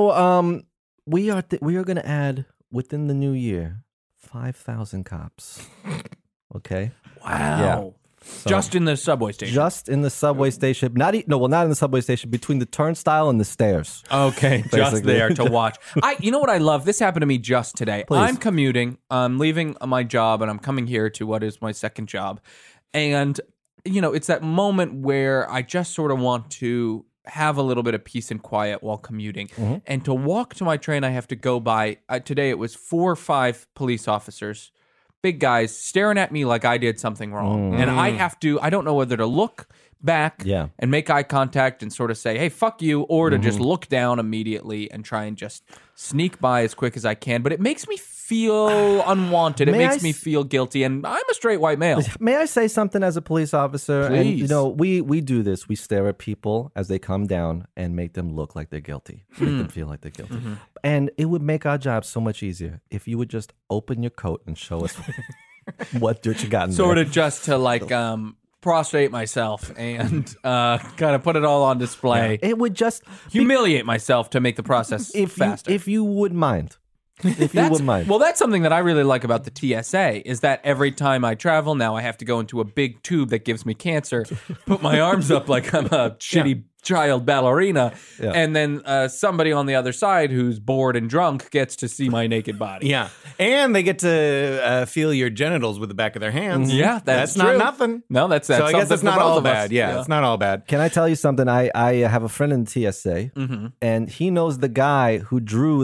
we are going to add within the new year 5,000 cops. Okay. Wow. So- Just in the subway station. Just in the subway station. Not in the subway station. Between the turnstile and the stairs. Okay, just Basically. there to watch. You know what I love? This happened to me just today. Please. I'm commuting. I'm leaving my job, and I'm coming here to what is my second job. And, it's that moment where I just sort of want to have a little bit of peace and quiet while commuting. Mm-hmm. And to walk to my train, I have to go by. Today, it was 4 or 5 police officers, big guys, staring at me like I did something wrong. And I don't know whether to look back Yeah. and make eye contact and sort of say, hey, fuck you, or to just look down immediately and try and just sneak by as quick as I can. But it makes me feel unwanted. It May makes I me feel guilty. And I'm a straight white male. May I say something as a police officer? Please. And, we do this. We stare at people as they come down and make them look like they're guilty. Make them feel like they're guilty. And it would make our job so much easier if you would just open your coat and show us what you got in Sort there. of just to prostrate myself and kind of put it all on display. It would just Humiliate myself to make the process faster. if you would mind. If you would mind. Well, that's something that I really like about the TSA is that every time I travel now, I have to go into a big tube that gives me cancer, put my arms up like I'm a shitty child ballerina, and then somebody on the other side who's bored and drunk gets to see my naked body. Yeah. And they get to feel your genitals with the back of their hands. Yeah, that's not true. nothing. No, that's So I guess something it's for not both all of us. bad. Yeah, it's not all bad. Can I tell you something? I have a friend in TSA, and he knows the guy who drew that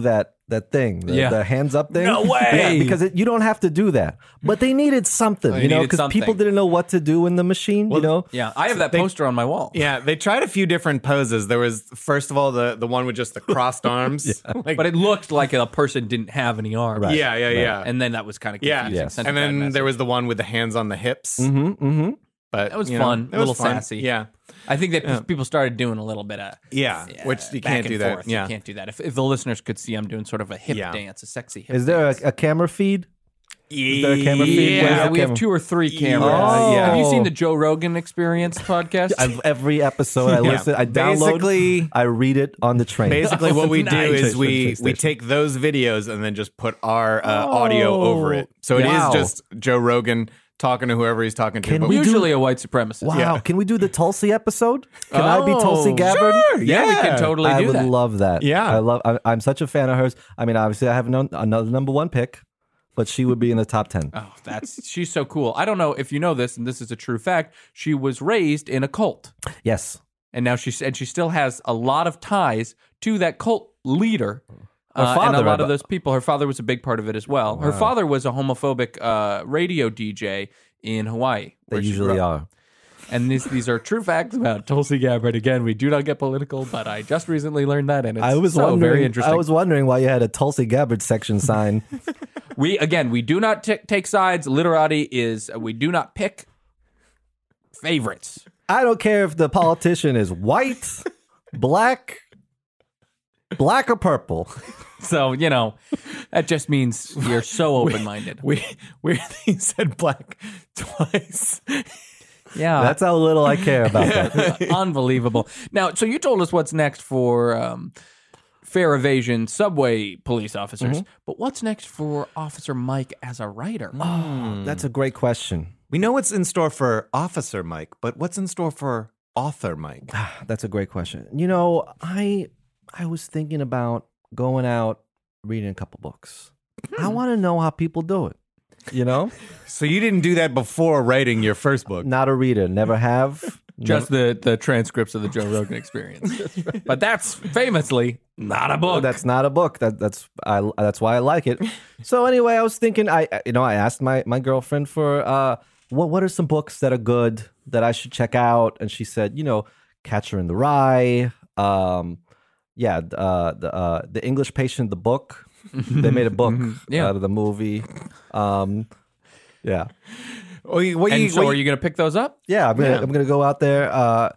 That thing, Yeah. the hands up thing. No way! Yeah, because you don't have to do that. But they needed something, They you know, needed because people something. didn't know what to do in the machine, you know? Yeah, I have that poster on my wall. Yeah, they tried a few different poses. There was, first of all, the one with just the crossed arms. But it looked like a person didn't have any arms. Right. Yeah. And then that was kind of Yeah. confusing. Yes. Sent a And bad then message. there was the one with the hands on the hips. Mm-hmm. But That was you know, fun, it a was little fun. sassy. Yeah. I think that people started doing a little bit of Which you back can't and do that. forth. Yeah. You can't do that. If the listeners could see, I'm doing sort of a hip Yeah. dance, a sexy hip Is there dance. a camera feed? Is there a camera feed? Where's Yeah, the we have camera? 2 or 3 cameras. Oh. Have you seen the Joe Rogan Experience podcast? Every episode I listen, I download, Basically- I read it on the train. Basically, what we do Nice. is we Station. take those videos and then just put our audio over it. So it Wow. is just Joe Rogan talking to whoever he's talking to. Can but we do- Usually a white supremacist. Wow, Yeah. can we do the Tulsi episode? Can I be Tulsi Gabbard? Sure, Yeah, we can totally I do would that. love that. Yeah. I'm such a fan of hers. I mean, obviously, I have another number 1 pick, but she would be in the top 10. Oh, she's so cool. I don't know if you know this, and this is a true fact. She was raised in a cult, Yes. and now she still has a lot of ties to that cult leader. Her and a father, lot I of those people. Her father was a big part of it as well. Her father was a homophobic radio DJ in Hawaii. They where she usually grew up. are. And these are true facts about Tulsi Gabbard. Again, we do not get political, but I just recently learned that, and it's very interesting. I was wondering why you had a Tulsi Gabbard section sign. We do not take sides. Literati is we do not pick favorites. I don't care if the politician is white, black or purple. So, that just means you're so open-minded. We said black twice. Yeah. That's how little I care about that. Unbelievable. Now, so you told us what's next for fair evasion subway police officers, but what's next for Officer Mike as a writer? Oh, that's a great question. We know what's in store for Officer Mike, but what's in store for Author Mike? That's a great question. You know, I was thinking about going out, reading a couple books. I want to know how people do it, you know? So you didn't do that before writing your first book? Not a reader, never have. Just the transcripts of the Joe Rogan Experience. But that's famously not a book. That's not a book. That's why I like it. So anyway, I was thinking, I asked my girlfriend for what are some books that are good that I should check out, and she said, Catcher in the Rye. The English Patient, the book. They made a book out of the movie. Yeah. Are you going to pick those up? Yeah, I'm gonna go out there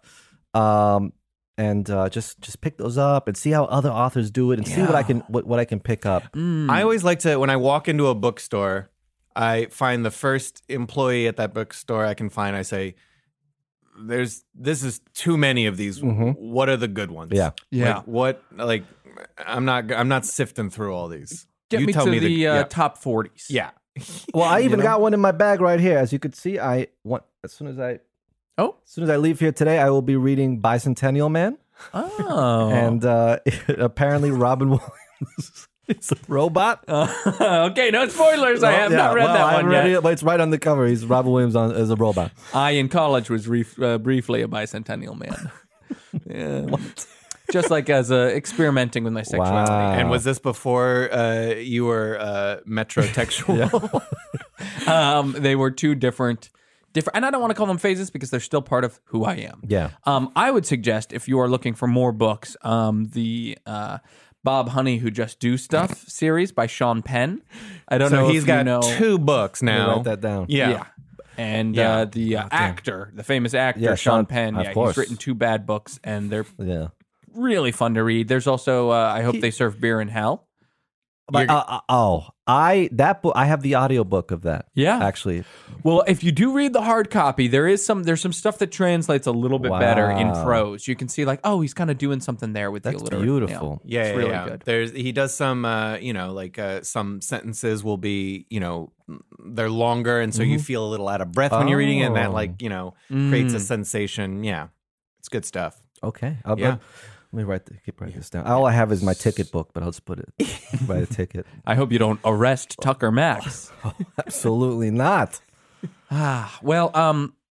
and just pick those up and see how other authors do it and see what I can pick up. I always like to, when I walk into a bookstore, I find the first employee at that bookstore I can find. I say, this is too many of these. What are the good ones? Yeah. I'm not sifting through all these. Get You me tell to me the top 40s. Yeah. Well, I even got one in my bag right here. As you could see, as soon as I leave here today, I will be reading Bicentennial Man. Oh. And apparently Robin Williams is a robot. Okay, no spoilers. I have not read that one yet. But it's right on the cover. He's Robin Williams as a robot. I, in college, was briefly a Bicentennial Man. Yeah. Just like as experimenting with my sexuality. Wow. And was this before you were metrotextual? They were two different, and I don't want to call them phases because they're still part of who I am. Yeah. I would suggest if you are looking for more books, the Bob Honey Who Just Do Stuff series by Sean Penn. I don't know if he's got you know. 2 books now. Write that down. Yeah. And Yeah. the actor, the famous actor, Yeah, Sean Sean, Penn, of he's course. written 2 bad books, and they're really fun to read. There's also I Hope They Serve Beer in Hell. But that book, I have the audiobook of that. Yeah. Actually. Well, if you do read the hard copy, there's some stuff that translates a little bit better in Wow. prose. You can see he's kind of doing something there with That's the alliteration. beautiful. Yeah, it's really yeah. good. He does some, some sentences will be, they're longer, and so you feel a little out of breath when you're reading it, and that, creates a sensation. Yeah, it's good stuff. Okay. Yeah. Let me keep writing this down. All I have is my ticket book, but I'll just put it. Write a ticket. I hope you don't arrest Tucker Max. Absolutely not. Well,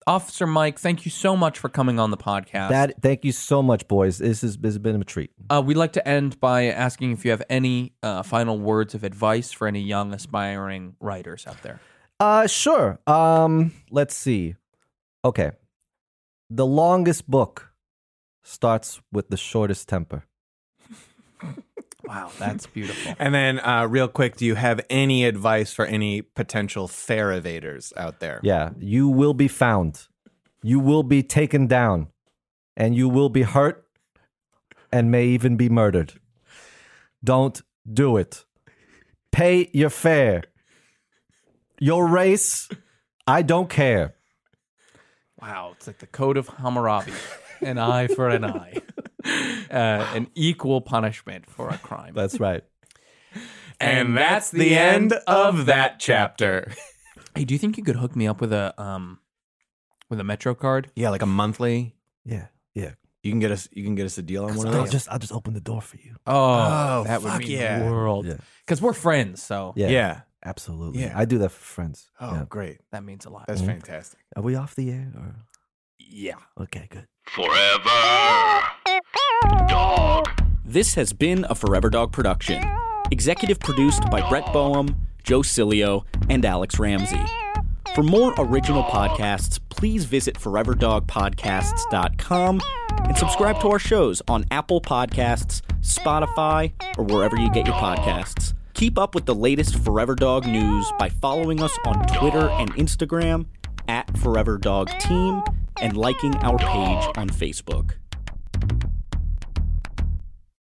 Officer Mike, thank you so much for coming on the podcast. Thank you so much, boys. This has been a treat. We'd like to end by asking if you have any final words of advice for any young aspiring writers out there. Sure. Let's see. Okay. The longest book starts with the shortest temper. Wow, that's beautiful. And then, real quick, do you have any advice for any potential fare evaders out there? Yeah, you will be found. You will be taken down. And you will be hurt and may even be murdered. Don't do it. Pay your fare. Your race, I don't care. Wow, it's like the Code of Hammurabi. An eye for an eye. An equal punishment for a crime. That's right. And that's the end of that chapter. Hey, do you think you could hook me up with a Metro card? Yeah, like a monthly. Yeah. You can get us a deal on one of those. I'll just open the door for you. Oh, that would be yeah. the world. Because we're friends, so Yeah. Absolutely. Yeah. I do that for friends. Oh, Yeah. great. that means a lot. That's fantastic. Are we off the air? Or? Yeah. Okay, good. Forever Dog. This has been a Forever Dog production. Executive produced by Brett Boehm, Joe Cilio, and Alex Ramsey. For more original podcasts, please visit foreverdogpodcasts.com and subscribe to our shows on Apple Podcasts, Spotify, or wherever you get your podcasts. Keep up with the latest Forever Dog news by following us on Twitter and Instagram @ForeverDogTeam and liking our page on Facebook.